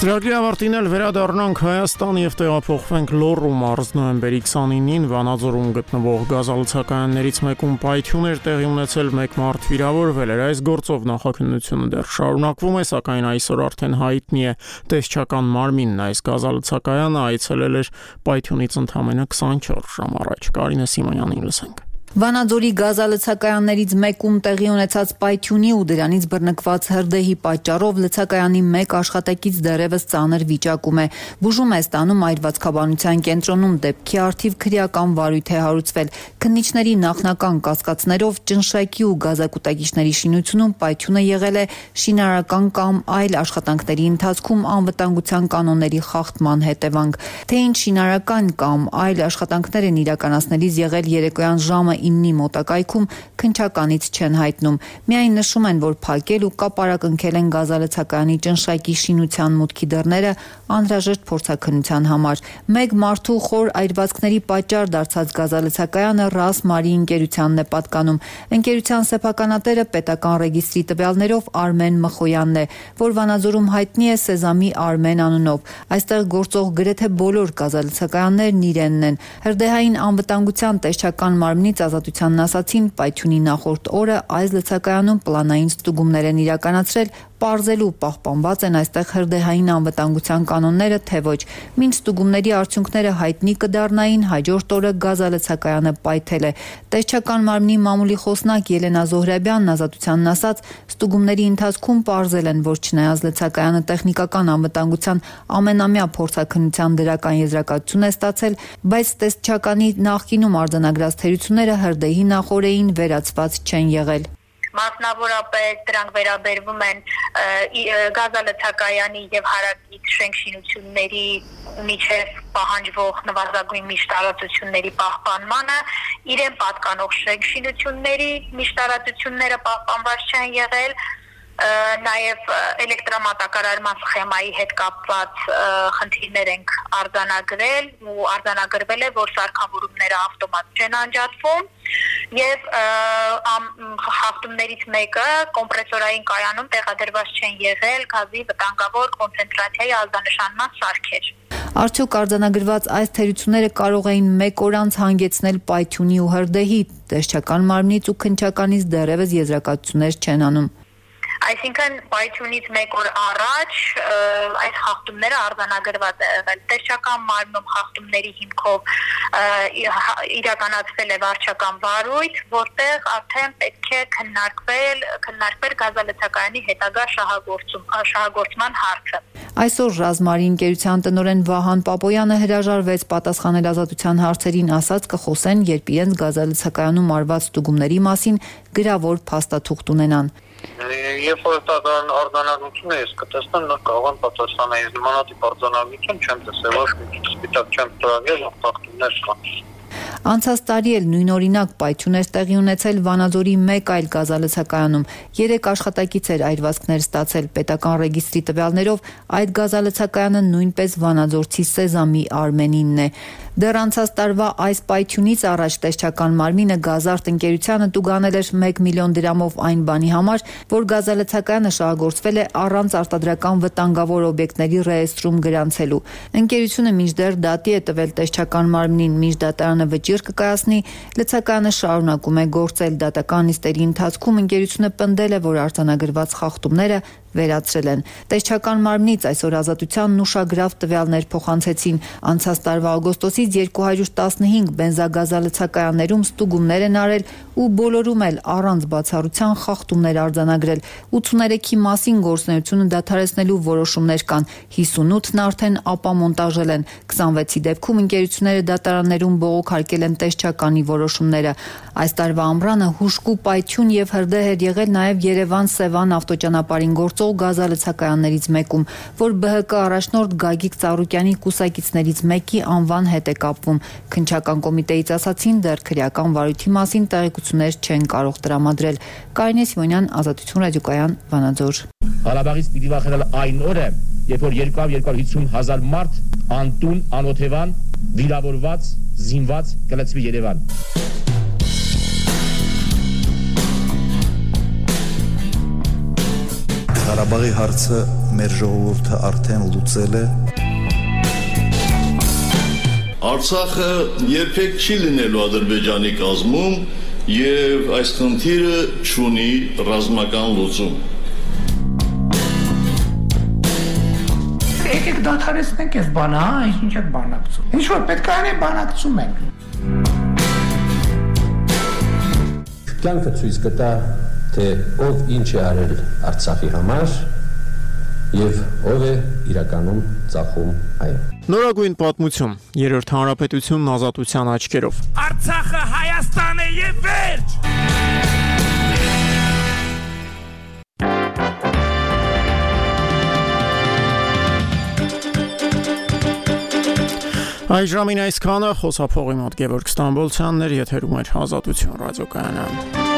Ծրագրի ավարտին էլ վերադառնանք Հայաստան եւ տեղափոխվենք Լոռու մարզ նոյեմբերի 29-ին Վանաձորում գտնվող գազալցակայաններից մեկում պայթյուն էր տեղի ունեցել, մեկ մարդ վիրավորվել էր։ Այս գործով նախաքննությունը դեռ շարունակվում է, սակայն այսօր արդեն հայտնի է տեսչական մարմինն այս գազալցակայանը այցելել էր պայթյունից ընդամենը 24 ժամ առաջ։ Կարինե Սիմոնյանին լսենք։ Վանաձորի գազալցակայաններից մեկում տեղի ունեցած պայթյունի ու դրանից բռնկված հրդեհի պատճառով լցակայանի մեկ աշխատակից դեռևս ծանր վիճակում է։ Բուժում է ստանում այրվածքաբանության կենտրոնում, դեպքի առթիվ քրեական վարույթ է հարուցվել։ Քննիչների նախնական կասկածներով ճնշակի ու գազակուտակիչների շինությունում պայթյունը եղել է շինարարական կամ այլ աշխատանքների ընթացքում անվտանգության կանոնների խախտման հետևանք։ Թե ինչ շինարարական կամ այլ աշխատանքներ են իրականացնելիս եղել երեկոյան ժամը 9-ի մոտակայքում քննչականից չեն հայտնում։ Միայն նշում են, որ փակել ու կապարակնքել են գազալցակայանի ճնշակի շինության մուտքի դռները անհրաժեշտ փորձաքննության համար։ Մեկ մարդու խոր այրվածքների պատճառ դարձած գազալցակայանը ՌԱՍ Մարի ընկերությանն է պատկանում։ Ընկերության սեփականատերը պետական ռեգիստրի տվյալներով Արմեն Մխոյանն է, որ Վանաձորում հայտնի է Սեզամի Արմեն անունով։ Այստեղ գործող գրեթե բոլոր գազալցակայաններն իրենն են։ Հրդեհային անվտանգության տեսչական մարմնից ազատությանն ասացին, պայթյունի նախորդ օրը այս լցակայանում պլանային ստուգումներ են իրականացրել, պարզելու պահպանված են այստեղ հրդեհային անվտանգության կանոնները, թե ոչ։ Մինչ ստուգումների արդյունքները հայտնի կդառնային, հաջորդ օրը գազալցակայանը պայթել է։ Տեսչական մարմնի մամուլի խոսնակ Ելենա Զոհրաբյանն ազատությանն ասաց, ստուգումների ընթացքում պարզել են, որ չնայած լցակայանը տեխնիկական անվտանգության ամենամյա փորձաքննության դրական եզրակացություն է ստացել, բայց տեսչականի նախկինում արձանագրած թերությունները հրդեհի նախօրեին վերացված չեն եղել։ Մասնավորապես դրանք վերաբերվում են գազալցակայանի եւ հարակից շենքշինությունների միջև պահանջվող նվազագույն միշտարածությունների պահպանմանը, իրեն պատկանող շենքշինությունների միշտարածությունները պահպանված չեն եղել, նաև էլեկտրամատակարարման սխեմայի հետ կապված խնդիրներ ենք արձանագրել ու արձանագրվել է, որ սարքավորումները ավտոմատ չեն անջատվում եւ խախտումներից մեկը կոմպրեսորային կայանում տեղադրված չեն եղել գազի վտանգավոր կոնցենտրացիայի ազդանշանման սարքեր։ Արդյոք արձանագրված այս թերությունները կարող էին մեկ օր անց հանգեցնել պայթյունի ու հրդեհի, տեսչական մարմնից ու քննչականից դեռևս եզրակացություններ չեն անում։ Այսինքն պայթյունից մեկ օր առաջ այս խախտումները արձանագրված է եղել։ Տեսչական մարմնում խախտումների հիմքով իրականացվել է վարչական վարույթ, որտեղ արդեն պետք է քննարկվել գազալցակայանի հետագա շահագործման հարցը։ Այսօր Ռազմարի ընկերության տնօրեն Վահան Պապոյանը հրաժարվեց պատասխանել ազատության հարցերին, ասաց կխոսեն, երբ իրենց գազալցակայանում արված ստուգումների մասին գրավոր փաստաթուղթ ունենան։ Երբ որ տան արձանագրությունը ես կտեսնեմ, նա կարող եմ պատասխանել։ Ես նմանատիպ արձանագրություն չեմ տեսել, ոչ մի սպիտակ չեմ ծրագրել, խախտումներ կան։ Անցած տարի էլ նույնօրինակ պայթյուն էր տեղի ունեցել Վանաձորի մեկ այլ գազալցակայանում։ 3 աշխատակից էր այրվածքներ ստացել։ Պետական ռեգիստրի տվյալներով այդ գազալցակայանը նույնպես վանաձորցի Սեզամի Արմենինն է։ Դեռ անցած տարվա այս պայթյունից առաջ տեսչական մարմինը Գազարտ ընկերությանը տուգանել էր 1 միլիոն դրամով այն բանի համար, որ գազալցակայանը շահագործվել է առանց արտադրական վտանգավոր օբյեկտների ռեեստրում գրանցելու։ Ընկերությունը մինչդեռ դատի է տվել տեսչական մարմնին, մինչ դատարանը վճիռ կկայացնի, լցակայանը շարունակում է գործել։ Դատական նիստերի ընթացքում ընկերությունը պնդել է, որ արձանագրված խախտումները վերացրել են։ Տեսչական մարմնից այսօր ազատությանն ուշագրավ տվյալներ փոխանցեցին։ Անցած տարվա օգոստոսից 215 բենզագազալցակայաններում ստուգումներ են արել ու բոլորում էլ առանց բացառության խախտումներ արձանագրել։ 83-ի մասին գործունեությունը դադարեցնելու որոշումներ կան, 58-ն արդեն ապամոնտաժել են։ 26-ի դեպքում ընկերությունները դատարաններում բողոքարկել են տեսչականի որոշումները։ Այս տարվա ամռանը հուժկու պայթյուն եւ հրդեհ էր եղել նաեւ Երևան-Սևան ավտոճանապարհին գործող գազալցակայաններից մեկում, որ ԲՀԿ առաջնորդ Գագիկ Ծառուկյանի կուսակիցներից մեկի անվան հետ է կապվում։ Քննչական կոմիտեից ասացին, դեռ քրեական վարույթի մասին տեղեկություններ չեն կարող տրամադրել։ Կարինե Սիմոնյան, Ազատություն ռադիոկայան, Վանաձոր։ Ղարաբաղից պիտի վախենալ այն օրը, երբ որ 250,000 մարդ անտուն, անօթևան, վիրավորված, զինված կլցվի Երևան։ Ղարաբաղի հարցը մեր ժողովուրդը արդեն լուծել է։ Արցախը երբեք չի լինելու Ադրբեջանի կազմում եւ այս խնդիրը չունի ռազմական լուծում։ Եկեք դադարեցնենք այս բանը, ինչ եք բանակցում։ Ինչ որ պետք է անենք, բանակցում ենք։ Կյանքը ցույց կտա, թե ով ինչ է արել Արցախի համար եւ ով է իրականում ծախում այն։ Նորագույն պատմություն, Երրորդ հանրապետությունն ազատության աչքերով։ Արցախը Հայաստան է եւ վերջ։ Այժմին այսքանը, խոսափողի մոտ Գևորգ Ստամբոլցյանն էր, եթերում էր Ազատություն ռադիոկայանը։